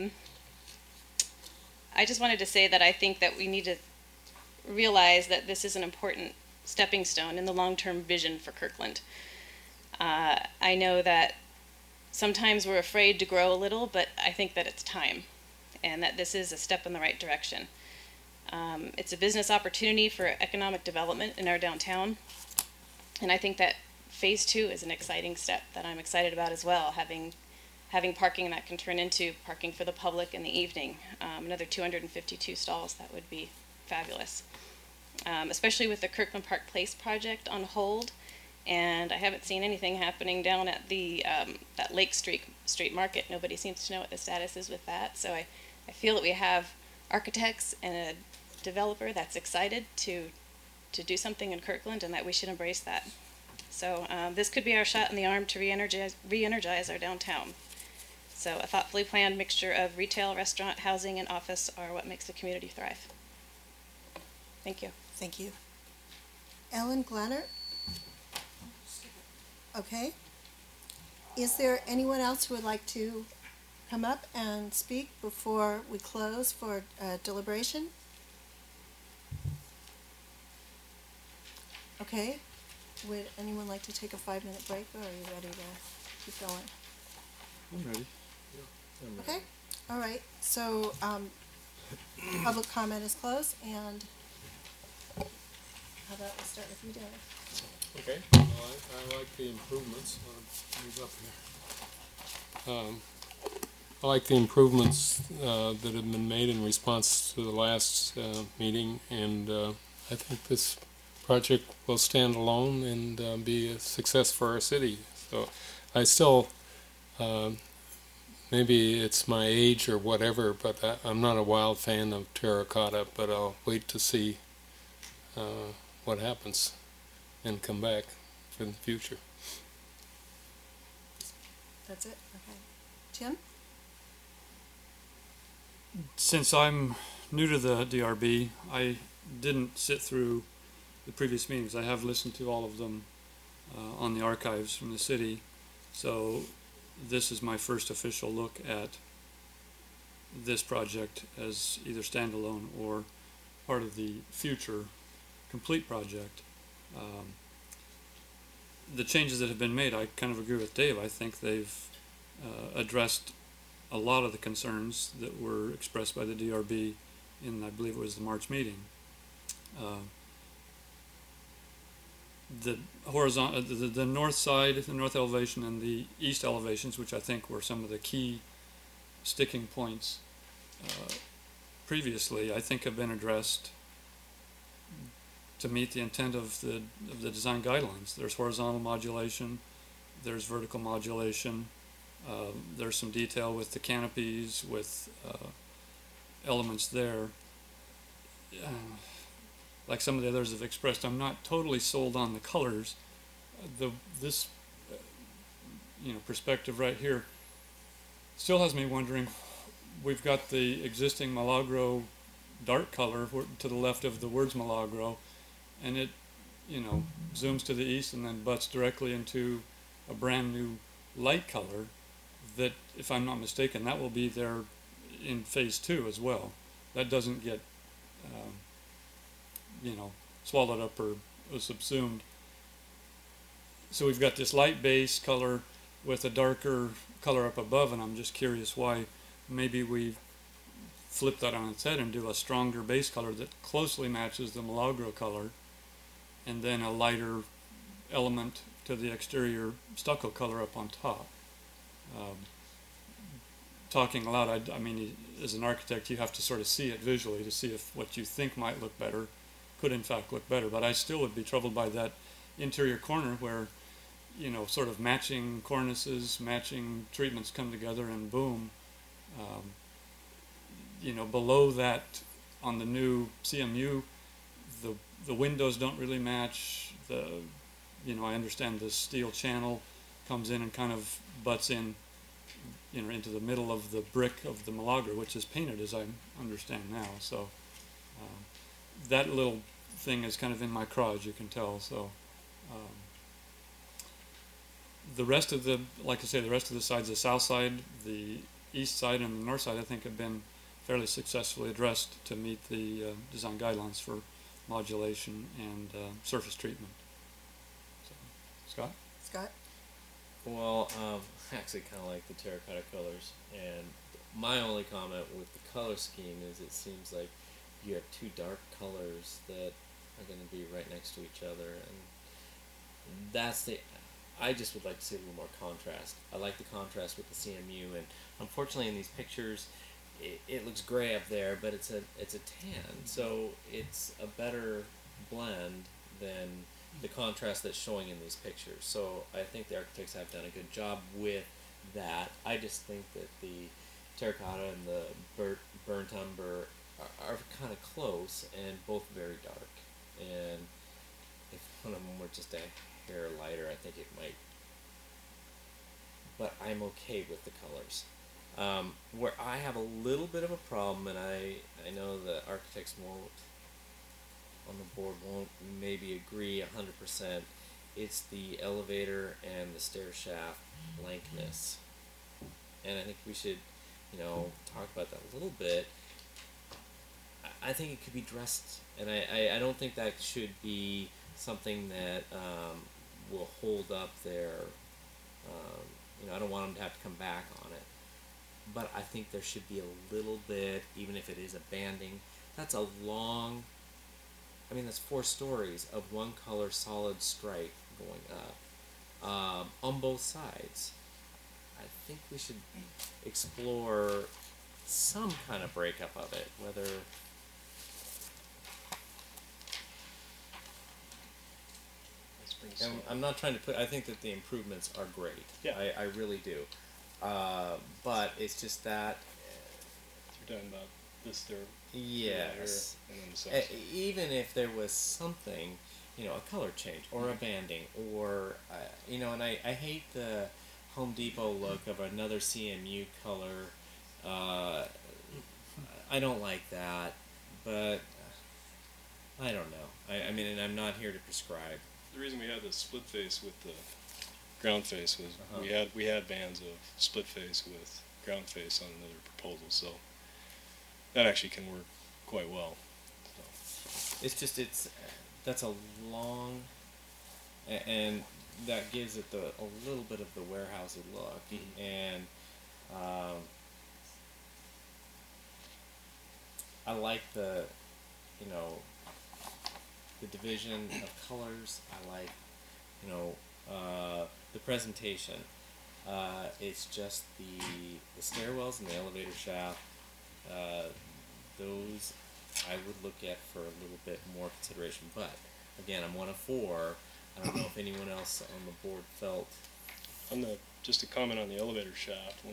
I just wanted to say that I think that we need to realize that this is an important stepping stone in the long-term vision for Kirkland. I know that sometimes we're afraid to grow a little, but I think that it's time, and that this is a step in the right direction. It's a business opportunity for economic development in our downtown, and I think that Phase 2 is an exciting step that I'm excited about as well, having parking that can turn into parking for the public in the evening. Another 252 stalls, that would be fabulous. Especially with the Kirkland Park Place project on hold, and I haven't seen anything happening down at the that Lake Street Market. Nobody seems to know what the status is with that. So I feel that we have architects and a developer that's excited to do something in Kirkland, and that we should embrace that. So this could be our shot in the arm to re-energize our downtown. So a thoughtfully planned mixture of retail, restaurant, housing, and office are what makes the community thrive. Thank you. Thank you. Ellen Glanert? Okay. Is there anyone else who would like to come up and speak before we close for deliberation? Okay. Would anyone like to take a 5-minute break, or are you ready to keep going? I'm ready. Okay. All right. So public comment is closed, and how about we start with you, David? Okay, well, I like the improvements. Move up here. I like the improvements that have been made in response to the last meeting, and I think this project will stand alone and be a success for our city. So I still maybe it's my age or whatever, but I'm not a wild fan of terracotta, but I'll wait to see what happens and come back for the future. That's it? Okay. Jim? Since I'm new to the DRB, I didn't sit through the previous meetings. I have listened to all of them on the archives from the city. So this is my first official look at this project as either standalone or part of the future complete project. The changes that have been made, I kind of agree with Dave. I think they've addressed a lot of the concerns that were expressed by the DRB in, I believe it was the March meeting. The horizontal, the north side, the north elevation, and the east elevations, which I think were some of the key sticking points previously, I think have been addressed to meet the intent of the design guidelines. There's horizontal modulation, there's vertical modulation, there's some detail with the canopies, with elements there. Like some of the others have expressed, I'm not totally sold on the colors. This perspective right here still has me wondering. We've got the existing Milagro dark color to the left of the words Milagro, and it zooms to the east and then butts directly into a brand new light color that, if I'm not mistaken, that will be there in phase 2 as well. That doesn't get swallowed up or subsumed. So we've got this light base color with a darker color up above, and I'm just curious why maybe we flip that on its head and do a stronger base color that closely matches the Milagro color, and then a lighter element to the exterior stucco color up on top. Talking aloud, I mean, as an architect, you have to sort of see it visually to see if what you think might look better could in fact look better. But I still would be troubled by that interior corner where, sort of matching cornices, matching treatments come together, and boom, below that on the new CMU, the windows don't really match. I understand the steel channel comes in and kind of butts in, into the middle of the brick of the Milagro, which is painted as I understand now. So that little thing is kind of in my craw, as you can tell. So the rest of the, like I say, the rest of the sides, the south side, the east side, and the north side, I think have been fairly successfully addressed to meet the design guidelines for modulation and surface treatment. So, Scott? Scott? Well, I actually kind of like the terracotta colors, and my only comment with the color scheme is it seems like you have two dark colors that are going to be right next to each other, and I just would like to see a little more contrast. I like the contrast with the CMU, and unfortunately in these pictures it looks gray up there, but it's a tan, so it's a better blend than the contrast that's showing in these pictures. So I think the architects have done a good job with that. I just think that the terracotta and the burnt umber are kind of close and both very dark. And if one of them were just a hair lighter, I think it might. But I'm okay with the colors. Where I have a little bit of a problem, and I know the architects on the board won't maybe agree 100%, it's the elevator and the stair shaft blankness. And I think we should, talk about that a little bit. I think it could be dressed, and I don't think that should be something that will hold up their, I don't want them to have to come back on it. But I think there should be a little bit, even if it is a banding, that's a long, that's 4 stories of one color solid stripe going up on both sides. I think we should explore some kind of breakup of it, whether I'm not trying to put, I think that the improvements are great. Yeah. I really do. But it's just that, You're talking about this there. yes. And then the south side. Even if there was something, a color change or a banding or, and I hate the Home Depot look of another CMU color. I don't like that, but I don't know. I mean, and I'm not here to prescribe. The reason we had the split face with the ground face was Uh-huh. we had bands of split face with ground face on another proposal, so that actually can work quite well. So. It's just that's a long, and that gives it a little bit of the warehousey look, and I like the division of colors. I like the presentation. It's just the stairwells and the elevator shaft. Those I would look at for a little bit more consideration. But again, I'm one of four. I don't know if anyone else on the board felt. Just to comment on the elevator shaft,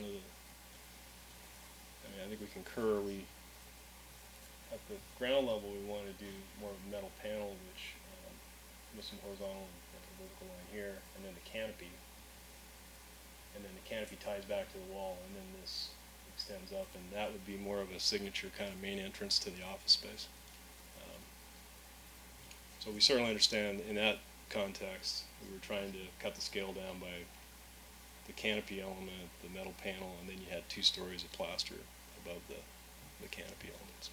I think we concur. We at the ground level we want to do more of a metal panel, which with some horizontal and vertical line here, and then the canopy, and then the canopy ties back to the wall, and then this extends up, and that would be more of a signature kind of main entrance to the office space. So we certainly understand in that context we were trying to cut the scale down by the canopy element, the metal panel, and then you had 2 stories of plaster above the canopy element. So.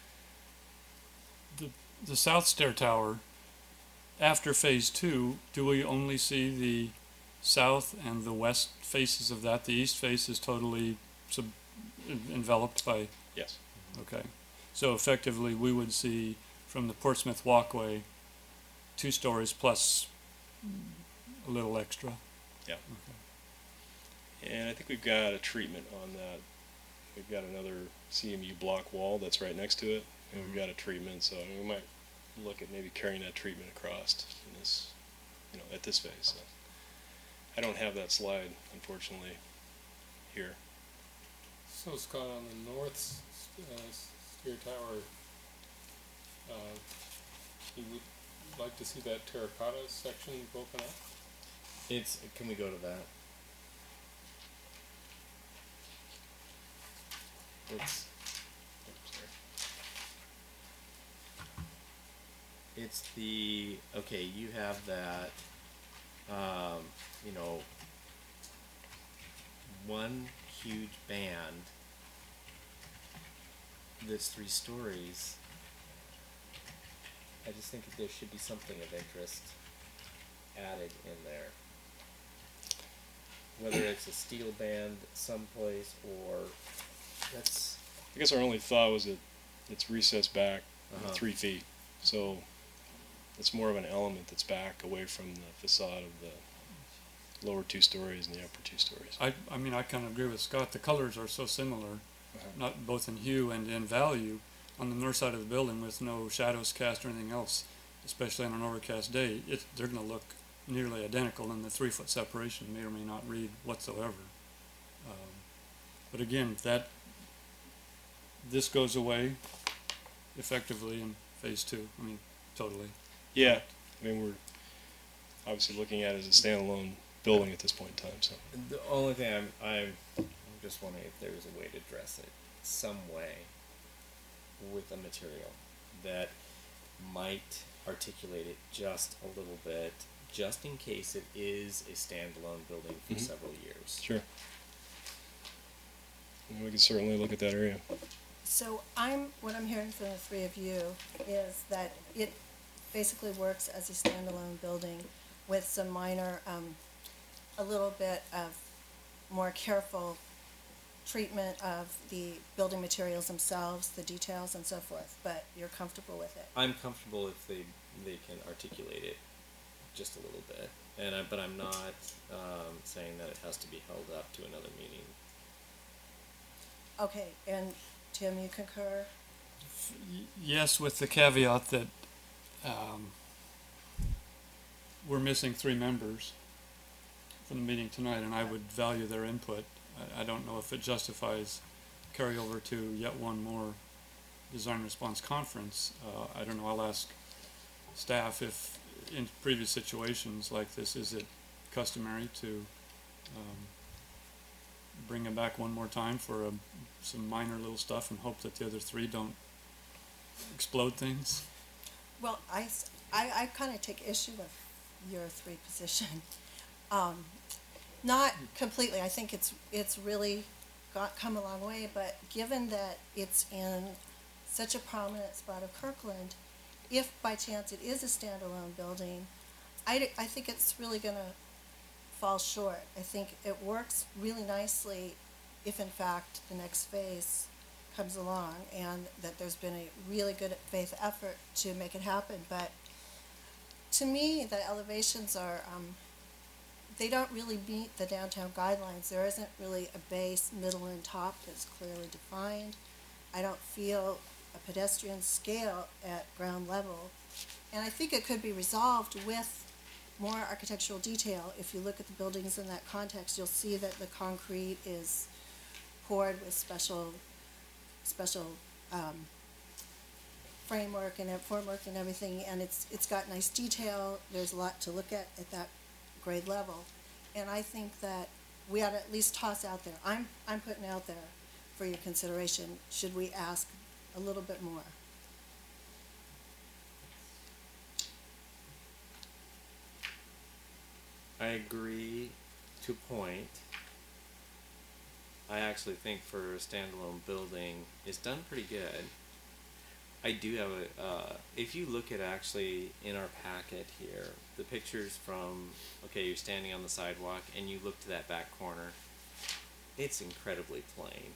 The south stair tower, after phase 2, do we only see the south and the west faces of that? The east face is totally enveloped by... Yes. Okay. So effectively we would see from the Portsmouth walkway 2 stories plus a little extra. Yeah. Okay. And I think we've got a treatment on that. We've got another CMU block wall that's right next to it, and we've got a treatment, so we might look at maybe carrying that treatment across in this, at this phase. So I don't have that slide, unfortunately, here. So Scott, on the north stair tower, you would like to see that terracotta section broken up? Can we go to that? It's okay, you have that, one huge band that's 3 stories. I just think that there should be something of interest added in there. Whether it's a steel band someplace or I guess our only thought was that it's recessed back 3 feet, so it's more of an element that's back away from the facade of the lower 2 stories and the upper 2 stories. I mean, I kind of agree with Scott. The colors are so similar, not both in hue and in value, on the north side of the building with no shadows cast or anything else, especially on an overcast day. They're going to look nearly identical, and the 3-foot separation may or may not read whatsoever. But again, this goes away effectively in phase 2. I mean, totally. Yeah, I mean, we're obviously looking at it as a standalone building at this point in time. So the only thing I'm just wondering if there's a way to address it some way with a material that might articulate it just a little bit, just in case it is a standalone building for several years. Sure. And we can certainly look at that area. So what I'm hearing from the 3 of you is that it basically works as a standalone building with some minor, a little bit of more careful treatment of the building materials themselves, the details and so forth, but you're comfortable with it? I'm comfortable if they can articulate it just a little bit, but I'm not saying that it has to be held up to another meeting. Okay, and Tim, you concur? Yes, with the caveat that we're missing 3 members from the meeting tonight, and I would value their input. I don't know if it justifies carryover to yet one more design response conference. I don't know, I'll ask staff if in previous situations like this, is it customary to bring them back one more time for some minor little stuff and hope that the other three don't explode things? Well, I kind of take issue with your three position. Not completely. I think it's really come a long way, but given that it's in such a prominent spot of Kirkland, if by chance it is a standalone building, I think it's really going to fall short. I think it works really nicely if in fact the next phase comes along and that there's been a really good faith effort to make it happen. But to me, the elevations are, they don't really meet the downtown guidelines. There isn't really a base, middle, and top that's clearly defined. I don't feel a pedestrian scale at ground level. And I think it could be resolved with more architectural detail. If you look at the buildings in that context, you'll see that the concrete is poured with special framework and formwork and everything, and it's got nice detail. There's a lot to look at that grade level, and I think that we ought to at least toss out there. I'm putting out there for your consideration. Should we ask a little bit more? I agree to a point. I actually think for a standalone building, it's done pretty good. I do have if you look at actually in our packet here, the pictures from, okay, you're standing on the sidewalk and you look to that back corner, it's incredibly plain.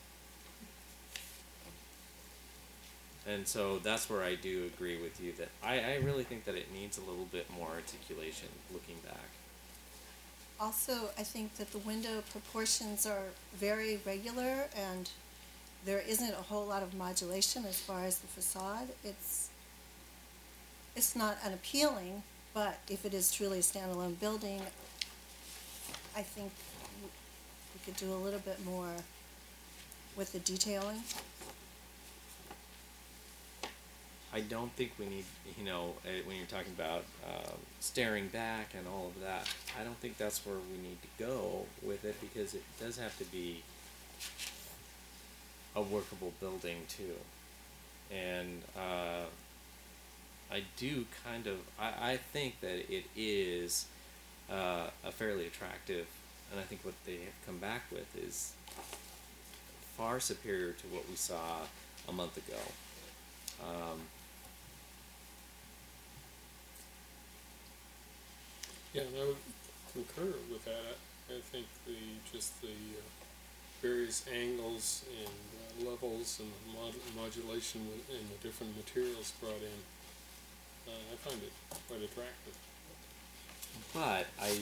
And so that's where I do agree with you that I really think that it needs a little bit more articulation looking back. Also, I think that the window proportions are very regular and there isn't a whole lot of modulation as far as the facade. It's not unappealing, but if it is truly a standalone building, I think we could do a little bit more with the detailing. I don't think we need, when you're talking about staring back and all of that, I don't think that's where we need to go with it, because it does have to be a workable building too. And I do I think that it is a fairly attractive, and I think what they have come back with is far superior to what we saw a month ago. Yeah, and I would concur with that. I think the various angles and levels and modulation and the different materials brought in, I find it quite attractive. But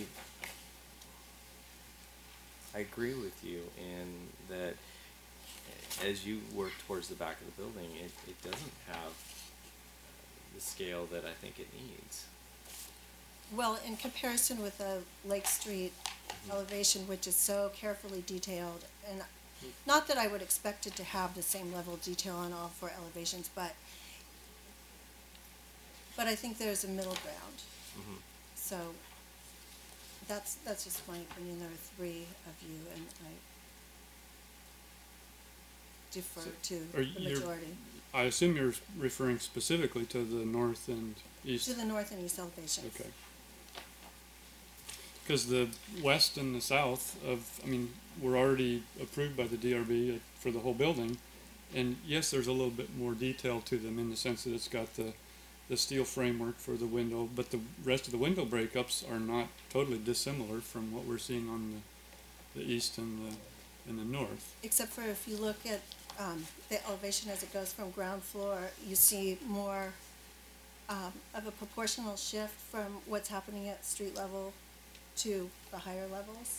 I agree with you in that as you work towards the back of the building, it doesn't have the scale that I think it needs. Well, in comparison with the Lake Street elevation, which is so carefully detailed, and not that I would expect it to have the same level of detail on all four elevations, but I think there's a middle ground. Mm-hmm. So that's just my opinion. There are three of you, and I defer to the majority. I assume you're referring specifically to the north and east. To the north and east elevations. Okay. Because the west and the south were already approved by the DRB for the whole building, and yes, there's a little bit more detail to them in the sense that it's got the steel framework for the window, but the rest of the window breakups are not totally dissimilar from what we're seeing on the east and the north. Except for if you look at the elevation as it goes from ground floor, you see more of a proportional shift from what's happening at street level to the higher levels.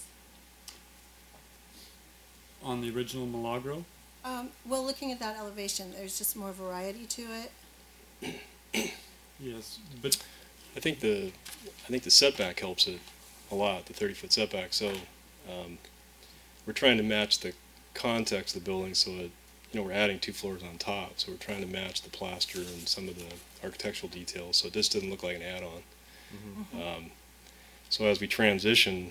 On the original Milagro? Well, looking at that elevation, there's just more variety to it. Yes, but I think the setback helps it a lot, the 30-foot setback. So we're trying to match the context of the building so that, we're adding 2 floors on top, so we're trying to match the plaster and some of the architectural details, so it just doesn't look like an add-on. So as we transition,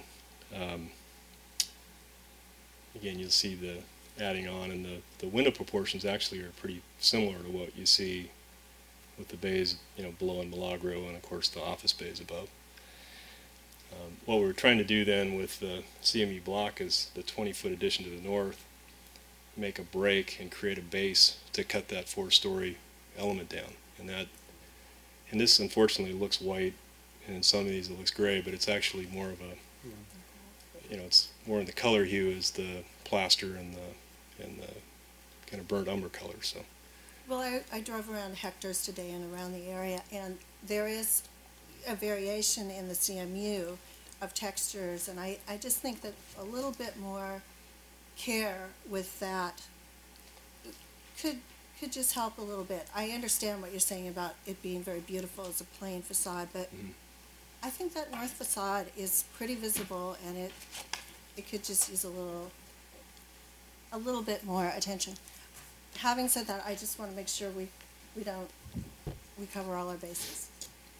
again, you'll see the adding on, and the window proportions actually are pretty similar to what you see with the bays, below in Milagro, and of course the office bays above. What we're trying to do then with the CMU block is the 20-foot addition to the north, make a break and create a base to cut that 4-story element down. And this unfortunately looks white, and in some of these it looks gray, but it's actually more of a, it's more in the color hue as the plaster and the kind of burnt umber color. So. Well, I drove around Hector's today and around the area, and there is a variation in the CMU of textures, and I just think that a little bit more care with that could just help a little bit. I understand what you're saying about it being very beautiful as a plain facade, but I think that north facade is pretty visible, and it could just use a little bit more attention. Having said that, I just want to make sure we cover all our bases.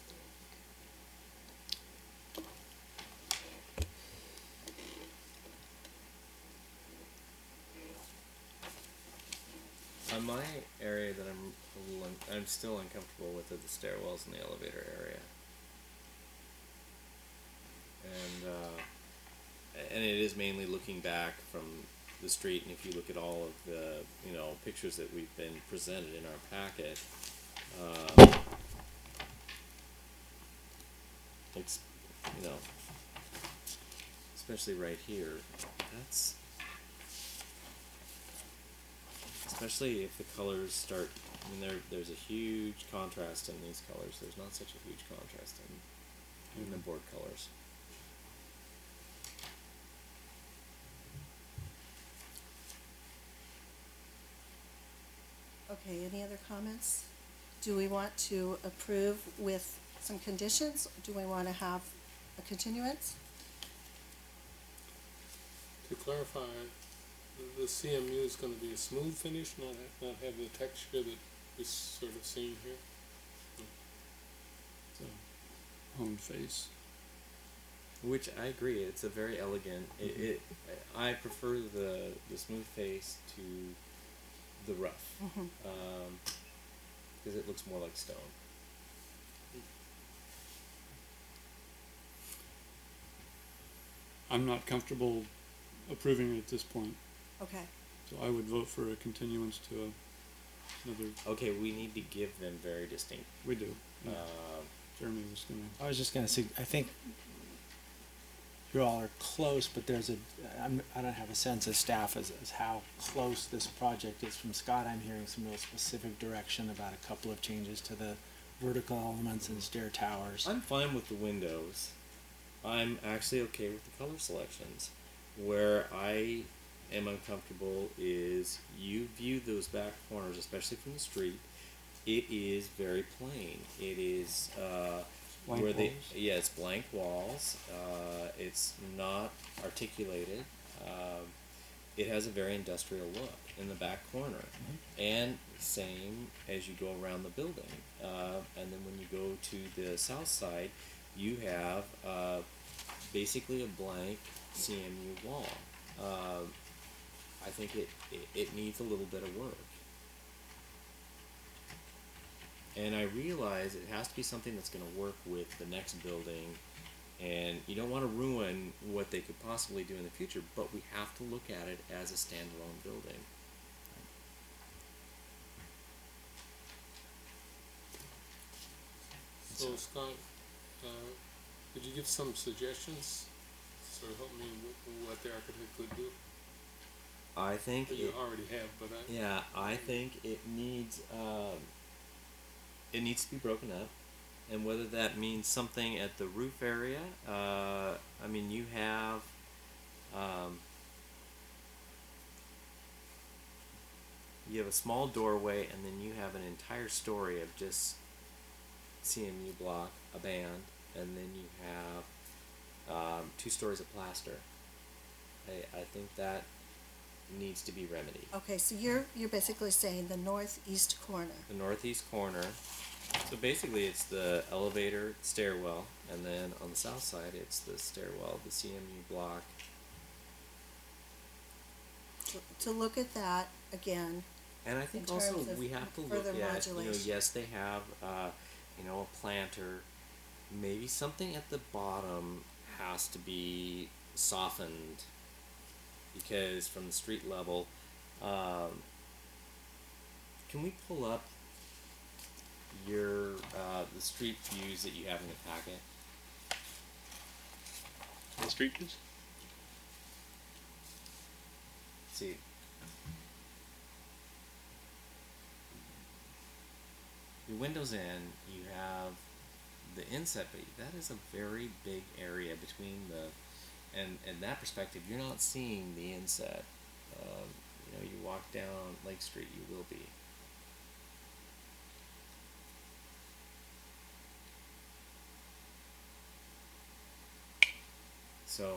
On my area that I'm still uncomfortable with are the stairwells and the elevator area, and it is mainly looking back from the street. And if you look at all of the pictures that we've been presented in our packet, it's especially right here. That's especially if the colors start. I mean, there's a huge contrast in these colors. There's not such a huge contrast in the board colors. Okay, any other comments? Do we want to approve with some conditions? Do we want to have a continuance? To clarify, the CMU is going to be a smooth finish, not have the texture that we're sort of seeing here. Home face. Which I agree, it's a very elegant. I prefer the smooth face to the rough, because it looks more like stone. I'm not comfortable approving it at this point, Okay. so I would vote for a continuance to another. Okay, we need to give them very distinct. We do. Yeah. Jeremy was gonna. I was just gonna say, I think you all are close, but I don't have a sense as staff as how close this project is from Scott. I'm hearing some real specific direction about a couple of changes to the vertical elements and stair towers. I'm fine with the windows. I'm actually okay with the color selections. Where I am uncomfortable is you view those back corners, especially from the street. It is very plain. It is Blank where walls? it's blank walls. It's not articulated. It has a very industrial look in the back corner, and same as you go around the building. And then when you go to the south side, you have basically a blank CMU wall. I think it needs a little bit of work. And I realize it has to be something that's going to work with the next building, and you don't want to ruin what they could possibly do in the future, but we have to look at it as a standalone building. So Scott, could you give some suggestions? Sort of help me with what the architect could do? I think You already have, but I think it needs to be broken up, and whether that means something at the roof area. I mean, you have a small doorway, and then you have an entire story of just CMU block, a band, and then you have 2 stories of plaster. I think that needs to be remedied. Okay, so you're basically saying the northeast corner. The northeast corner. So basically, it's the elevator stairwell, and then on the south side, it's the stairwell, the CMU block. To look at that again. And I think In also terms of we have to look further at, you know, modulation. yes, they have, you know, a planter. Maybe something at the bottom has to be softened because from the street level, can we pull up your the street views that you have in the packet? The street views? See. Your windows in, you have the inset, but that is a very big area between the, and that perspective, you're not seeing the inset. You know, you walk down Lake Street, you will be. So,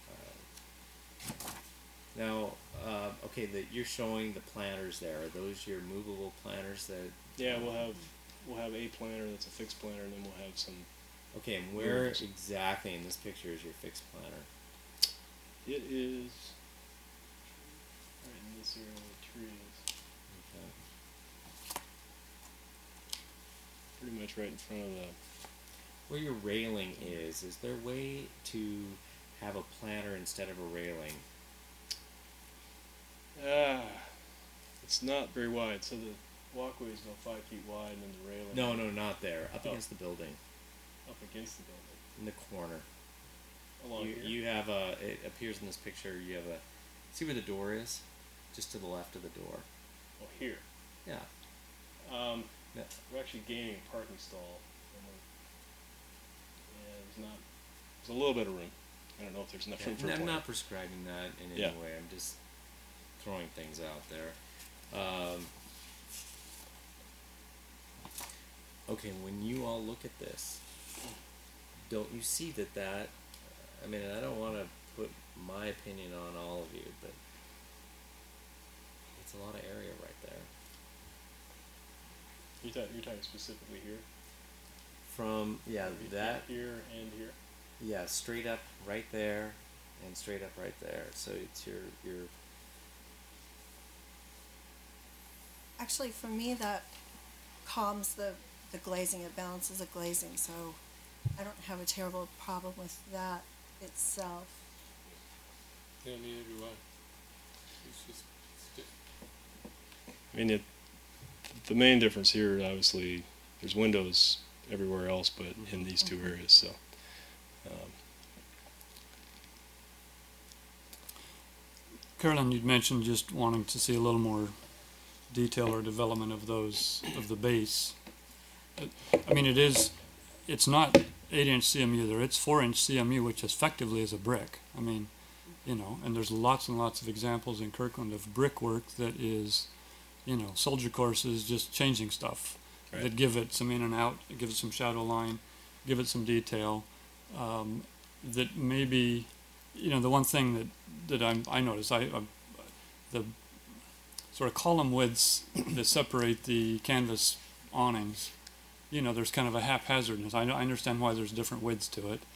now, okay, you're showing the planters there. Are those your movable planters that? Yeah, we'll have a planter that's a fixed planter, and then we'll have some. Okay, and where exactly in this picture is your fixed planter? It is right in this area where the tree is. Okay. Pretty much right in front of the. Where your railing is there a way to have a planter instead of a railing? It's not very wide, so the walkway is about 5 feet wide, and then the railing. No, not there. Up against the building. Up against the building. In the corner. Along here. You have a. It appears in this picture. You have a. See where the door is? Just to the left of the door. Oh, here. Yeah. Yeah. We're actually gaining a parking stall. Yeah, there's a little bit of room. I don't know if there's enough room for a I'm planter. not prescribing that in any way. I'm just throwing things out there. Okay, when you all look at this, don't you see that I mean, I don't want to put my opinion on all of you, but it's a lot of area right there. You're talking specifically here? From, yeah, that. Here and here? Yeah, straight up right there and straight up right there. So it's your Actually, for me, that calms the glazing. It balances the glazing, so I don't have a terrible problem with that itself. Yeah, neither do I. It's just I mean, the main difference here, obviously, there's windows everywhere else, but in these two areas. So, Carolyn, you'd mentioned just wanting to see a little more detail or development of the base. I mean, it's not 8-inch CMU there, it's 4-inch CMU, which effectively is a brick. I mean, you know, and there's lots and lots of examples in Kirkland of brickwork that is, you know, soldier courses just changing stuff that give it some in and out, give it some shadow line, give it some detail, that maybe, you know, the one thing that I noticed, the sort of column widths that separate the canvas awnings, you know, there's kind of a haphazardness. I understand why there's different widths to it,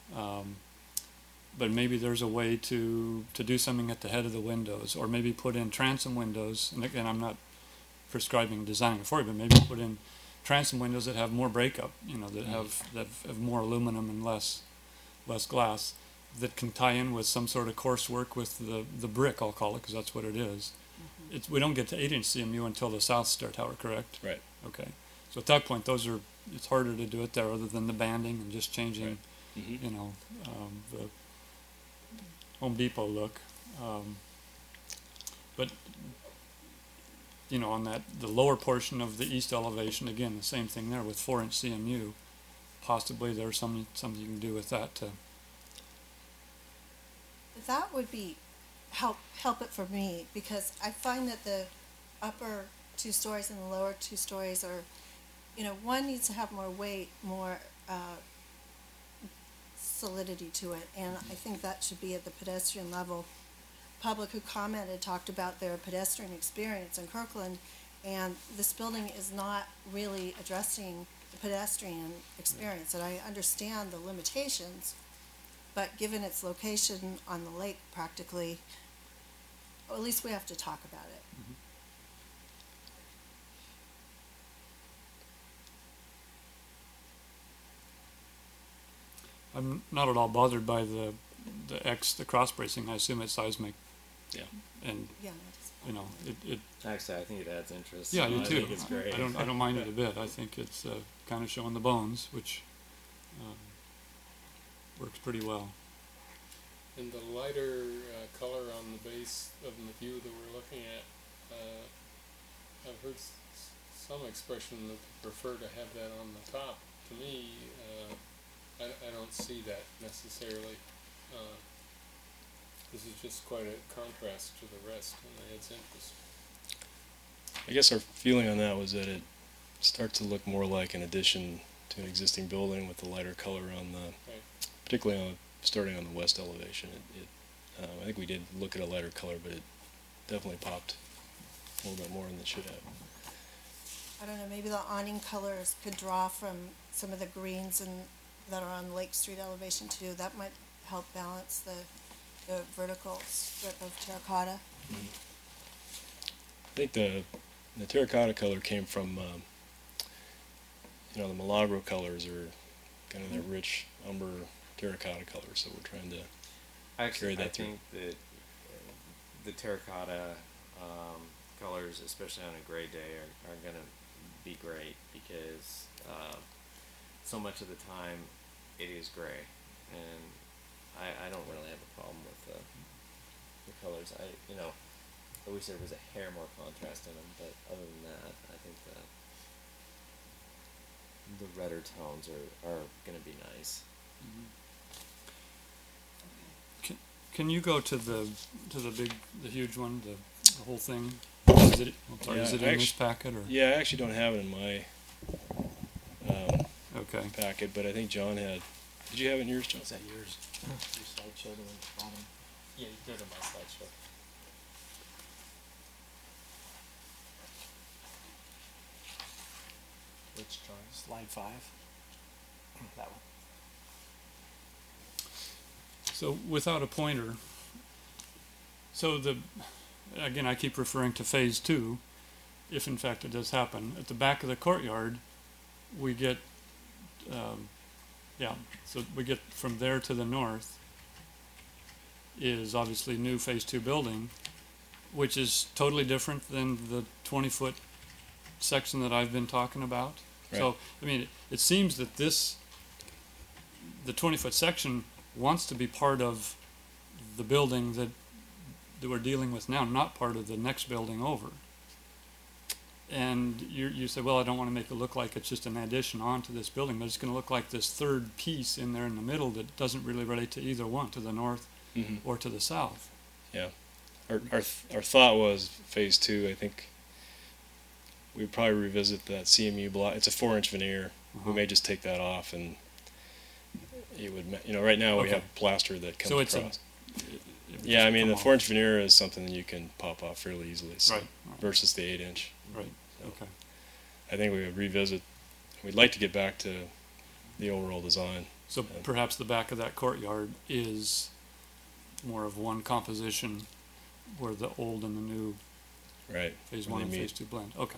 but maybe there's a way to do something at the head of the windows, or maybe put in transom windows. And again, I'm not prescribing designing it for you, but maybe put in transom windows that have more breakup, you know, that have more aluminum and less glass, that can tie in with some sort of coursework with the brick, I'll call it, because that's what it is. We don't get to 8-inch CMU until the South Star Tower, correct? Right. Okay. So at that point, it's harder to do it there, other than the banding and just changing, you know, the Home Depot look. But you know, on the lower portion of the east elevation, again, the same thing there with 4-inch CMU. Possibly there's something you can do with that to. That would be help it for me, because I find that the upper 2 stories and the lower 2 stories are, you know, one needs to have more weight, more solidity to it, and I think that should be at the pedestrian level public who commented talked about their pedestrian experience in Kirkland, and this building is not really addressing the pedestrian experience, and I understand the limitations, but given its location on the lake practically, or at least we have to talk about it. I'm not at all bothered by the cross bracing. I assume it's seismic. Yeah. And Yeah, that's you know, it Actually, I think it adds interest. yeah, I do I too. think it's great. I don't mind it a bit. I think it's kind of showing the bones, which works pretty well. And the lighter color on the base of the view that we're looking at, I've heard some expression that they prefer to have that on the top. To me, I don't see that necessarily. This is just quite a contrast to the rest, and it adds interest. I guess our feeling on that was that it starts to look more like an addition to an existing building with the lighter color on the, Right. particularly on starting on the west elevation. I think we did look at a lighter color, but it definitely popped a little bit more than it should have. I don't know, maybe the awning colors could draw from some of the greens that are on Lake Street elevation too. That might help balance the vertical strip of terracotta. I think the terracotta color came from, the Milagro colors are kind of that rich umber terracotta color, so we're trying to Actually, carry I that through. think that the terracotta colors, especially on a gray day, are going to be great because so much of the time it is gray, and I don't really have a problem with the colors. I wish there was a hair more contrast in them, but other than that, I think the redder tones are going to be nice. Can you go to the huge one, the whole thing? Is it, Yeah, is it in this packet or? Yeah, I actually don't have it in my Okay. packet, but I think John had. Did you have it in yours, John? Is that yours? Your slideshow to the bottom. Yeah, you go to my slideshow. Which chart? Slide 5. That one. So without a pointer, again, I keep referring to phase 2, if in fact it does happen. At the back of the courtyard, we get, so we get from there to the north is obviously new phase 2 building, which is totally different than the 20-foot section that I've been talking about. Right. So, I mean, it seems that the 20-foot section wants to be part of the building that we're dealing with now, not part of the next building over. And you say, well, I don't want to make it look like it's just an addition onto this building, but it's going to look like this third piece in there in the middle that doesn't really relate to either one, to the north or to the south. Yeah. Our thought was phase 2. I think we'd probably revisit that CMU block. It's a 4-inch veneer. We may just take that off, and it would. Right now we Okay. have plaster that comes So it's across. it would Yeah, just I mean come the off. 4-inch veneer is something that you can pop off fairly easily. So, Right. Versus the 8-inch. Right. So Okay. I think we would revisit. We'd like to get back to the overall design. So perhaps the back of that courtyard is more of one composition, where the old and the new Right. phase when 1 they and meet. phase 2 blend. Okay.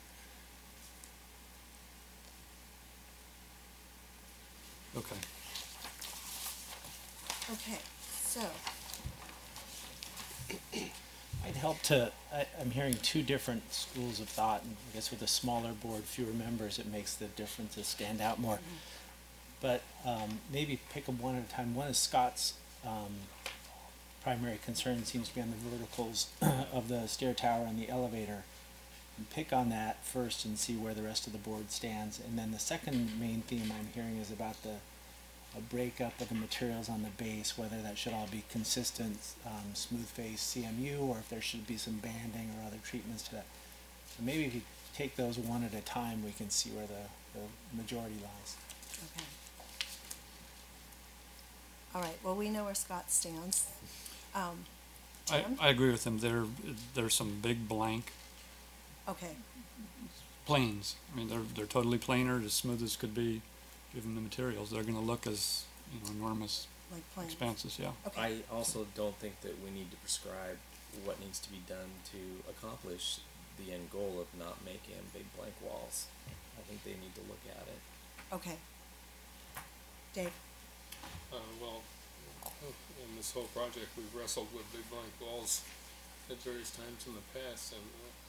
Okay. Okay, so, I'd help to, I'm hearing two different schools of thought, and I guess with a smaller board, fewer members, it makes the differences stand out more. But maybe pick them one at a time. One is Scott's primary concern seems to be on the verticals of the stair tower and the elevator. And pick on that first and see where the rest of the board stands. And then the second main theme I'm hearing is about a breakup of the materials on the base, whether that should all be consistent, smooth face CMU, or if there should be some banding or other treatments to that. So maybe if you take those one at a time, we can see where the majority lies. okay. All right, well, we know where Scott stands. Tim? I agree with them. There's some big blank Okay, planes. I mean, they're totally planar, as smooth as could be, given the materials. They're going to look as enormous like plain. expanses. Yeah. Okay, I also don't think that we need to prescribe what needs to be done to accomplish the end goal of not making big blank walls. I think they need to look at it. okay. Dave? Well, in this whole project, we've wrestled with big blank walls at various times in the past, and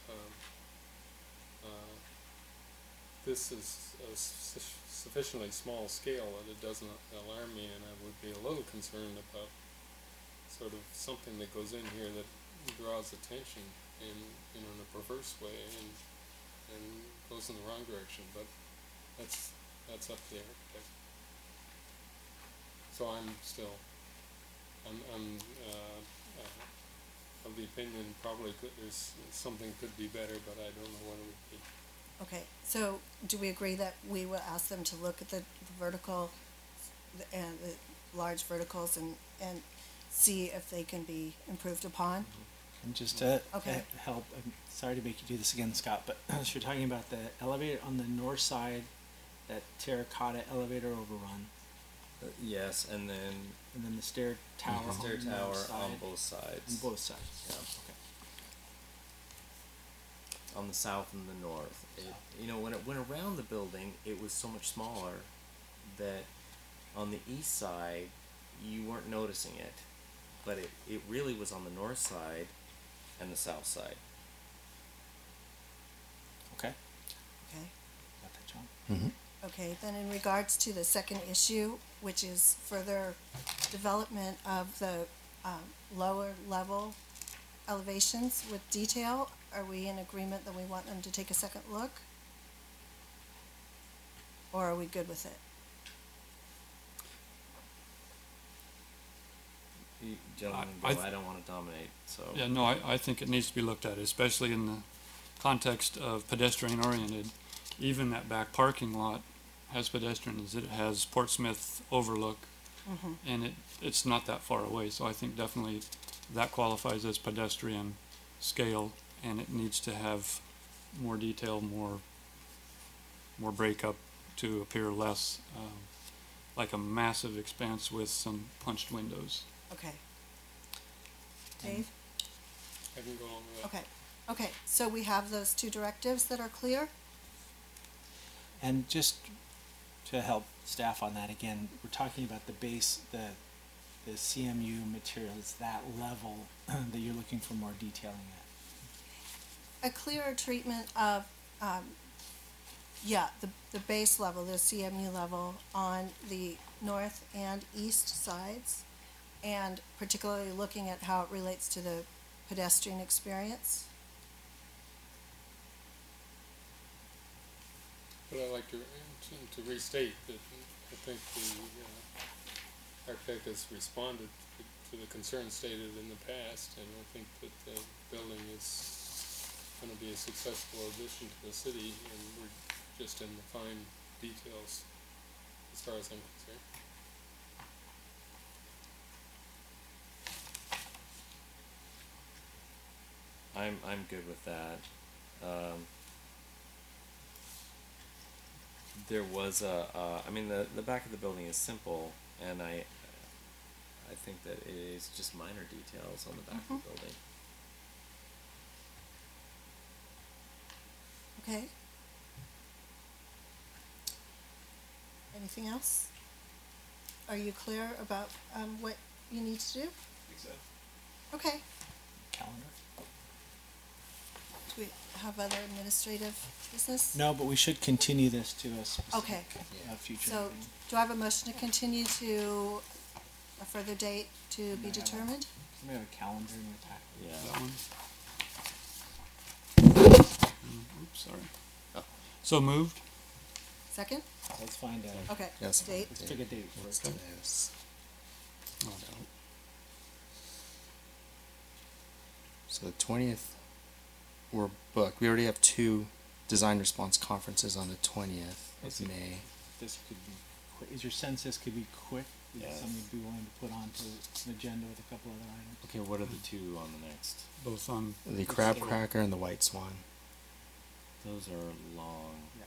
this is a sufficiently small scale that it doesn't alarm me, and I would be a little concerned about sort of something that goes in here that draws attention in a perverse way and goes in the wrong direction. But that's up to the architect. So I'm of the opinion probably there's something could be better, but I don't know what it would be. Okay, so do we agree that we will ask them to look at the vertical and the large verticals and see if they can be improved upon? And just to Okay. help, I'm sorry to make you do this again, Scott, but so you're talking about the elevator on the north side, that terracotta elevator overrun, Yes, and then and then the stair tower the stair on the tower north side, on both sides. on both sides. Yeah. Okay. On the south and the north. When it went around the building, it was so much smaller that on the east side, you weren't noticing it. But it really was on the north side and the south side. Okay. Okay. Got that, John? Mm-hmm. Okay, then in regards to the second issue, which is further development of the lower level elevations with detail, are we in agreement that we want them to take a second look? Or are we good with it? You gentlemen, I go. I don't want to dominate, so. Yeah, no, I think it needs to be looked at, especially in the context of pedestrian oriented. Even that back parking lot has pedestrians. It has Portsmouth overlook, and it's not that far away. So I think definitely that qualifies as pedestrian scale, and it needs to have more detail, more breakup to appear less like a massive expanse with some punched windows. Okay. Dave? I can go along with that. Okay, okay, so we have those two directives that are clear? And just to help staff on that again, we're talking about the base, the CMU materials, that level that you're looking for more detailing at. A clearer treatment of, the base level, the CMU level on the north and east sides, and particularly looking at how it relates to the pedestrian experience. But I'd like to restate that I think the architect has responded to the concerns stated in the past, and I think that the building is going to be a successful addition to the city, and we're just in the fine details as far as I'm concerned. I'm good with that. There was the back of the building is simple, and I think that it is just minor details on the back of the building. Okay. Anything else? Are you clear about what you need to do? I think so. Okay. Calendar? Do we have other administrative business? No, but we should continue this to a specific Okay. Future So, meeting. do I have a motion to continue to a further date to be determined? We have a calendar in your packet. Yeah. That one. Oops, sorry. Oh. So moved. Second? Let's find out. Okay. Yes. Date? Let's pick a date What's first. this? Oh, So the 20th, we're booked. We already have 2 design response conferences on the 20th of May. This could be quick. Is your sense this could be quick? be Yeah. something you'd be willing to put onto an agenda with a couple other items. Okay, what are the two on the next? Both on. The crab cracker and the white swan. Those are long. Yeah.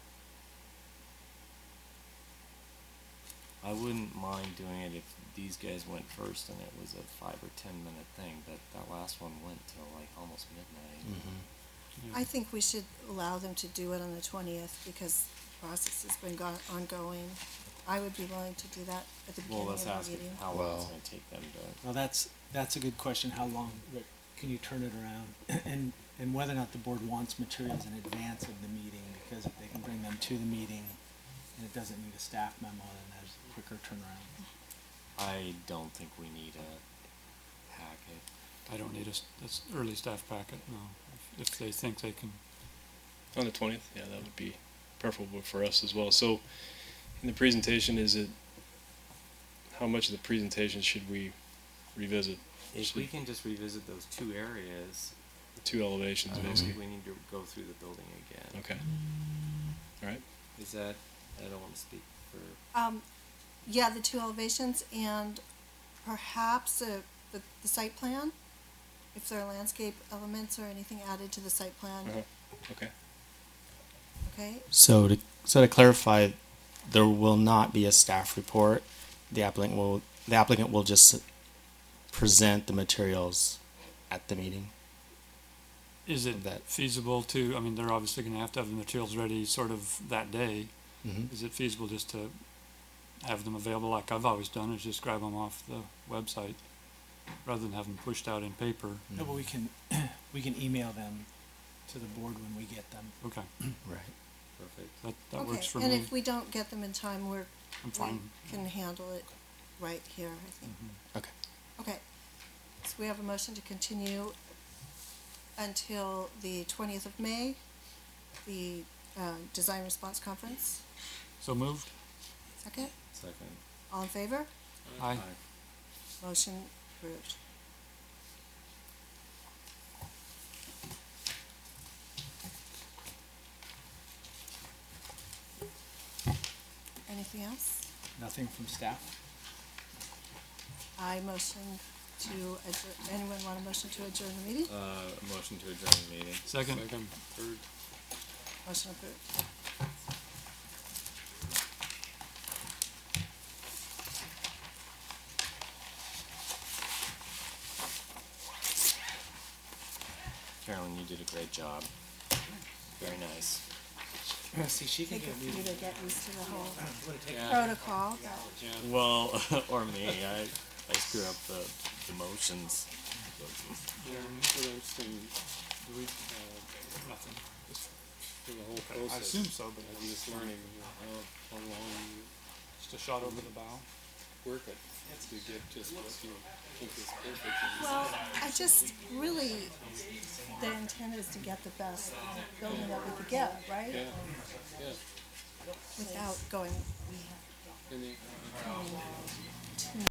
I wouldn't mind doing it if these guys went first and it was a 5 or 10 minute thing, but that last one went till like almost midnight. I think we should allow them to do it on the 20th because the process has been ongoing. I would be willing to do that at the Well, beginning let's of ask the meeting. how long it's going to take them to. Well, that's a good question. How long, Rick, can you turn it around? And whether or not the board wants materials in advance of the meeting, because if they can bring them to the meeting and it doesn't need a staff memo, then there's a quicker turnaround. I don't think we need a packet. I don't need that's early staff packet, no. If they think they can. On the 20th, yeah, that would be preferable for us as well. So, in the presentation, how much of the presentation should we revisit? If we can just revisit those two areas, The two elevations, I don't basically. think we need to go through the building again. Okay. All right. Is that, I don't want to speak for, Yeah, the two elevations and perhaps the site plan, if there are landscape elements or anything added to the site plan. Okay. Mm-hmm. Okay, So to clarify, there will not be a staff report. The applicant will just present the materials at the meeting. Is it That- feasible to, I mean, they're obviously gonna have to have the materials ready sort of that day. Mm-hmm. Is it feasible just to have them available like I've always done, is just grab them off the website rather than have them pushed out in paper? No, but we can email them to the board when we get them. Okay, Right. perfect. that works for okay, and me. if we don't get them in time, I'm we fine. can handle it right here, I think. Okay. Okay, so we have a motion to continue until the 20th of May, the Design Response Conference. So moved? Second, Second. all in favor? Aye. Motion approved. Anything else? Nothing from staff? I motion to adjourn, anyone want a motion to adjourn the meeting? A motion to adjourn the meeting. Second? Third. Motion approved. Carolyn, you did a great job. Very nice. See, she can Take get it me. for you to get used to the whole Yeah. protocol. Well, or me, I screw up the motions. Yeah, what else do we, Nothing. for the whole I process? assume so, but I'm just learning, how long you just a shot over the bow. work it to get just what you think is perfect. Well, I just really, the intent is to get the best building that we could get, right? Yeah, yeah. Without going And the, too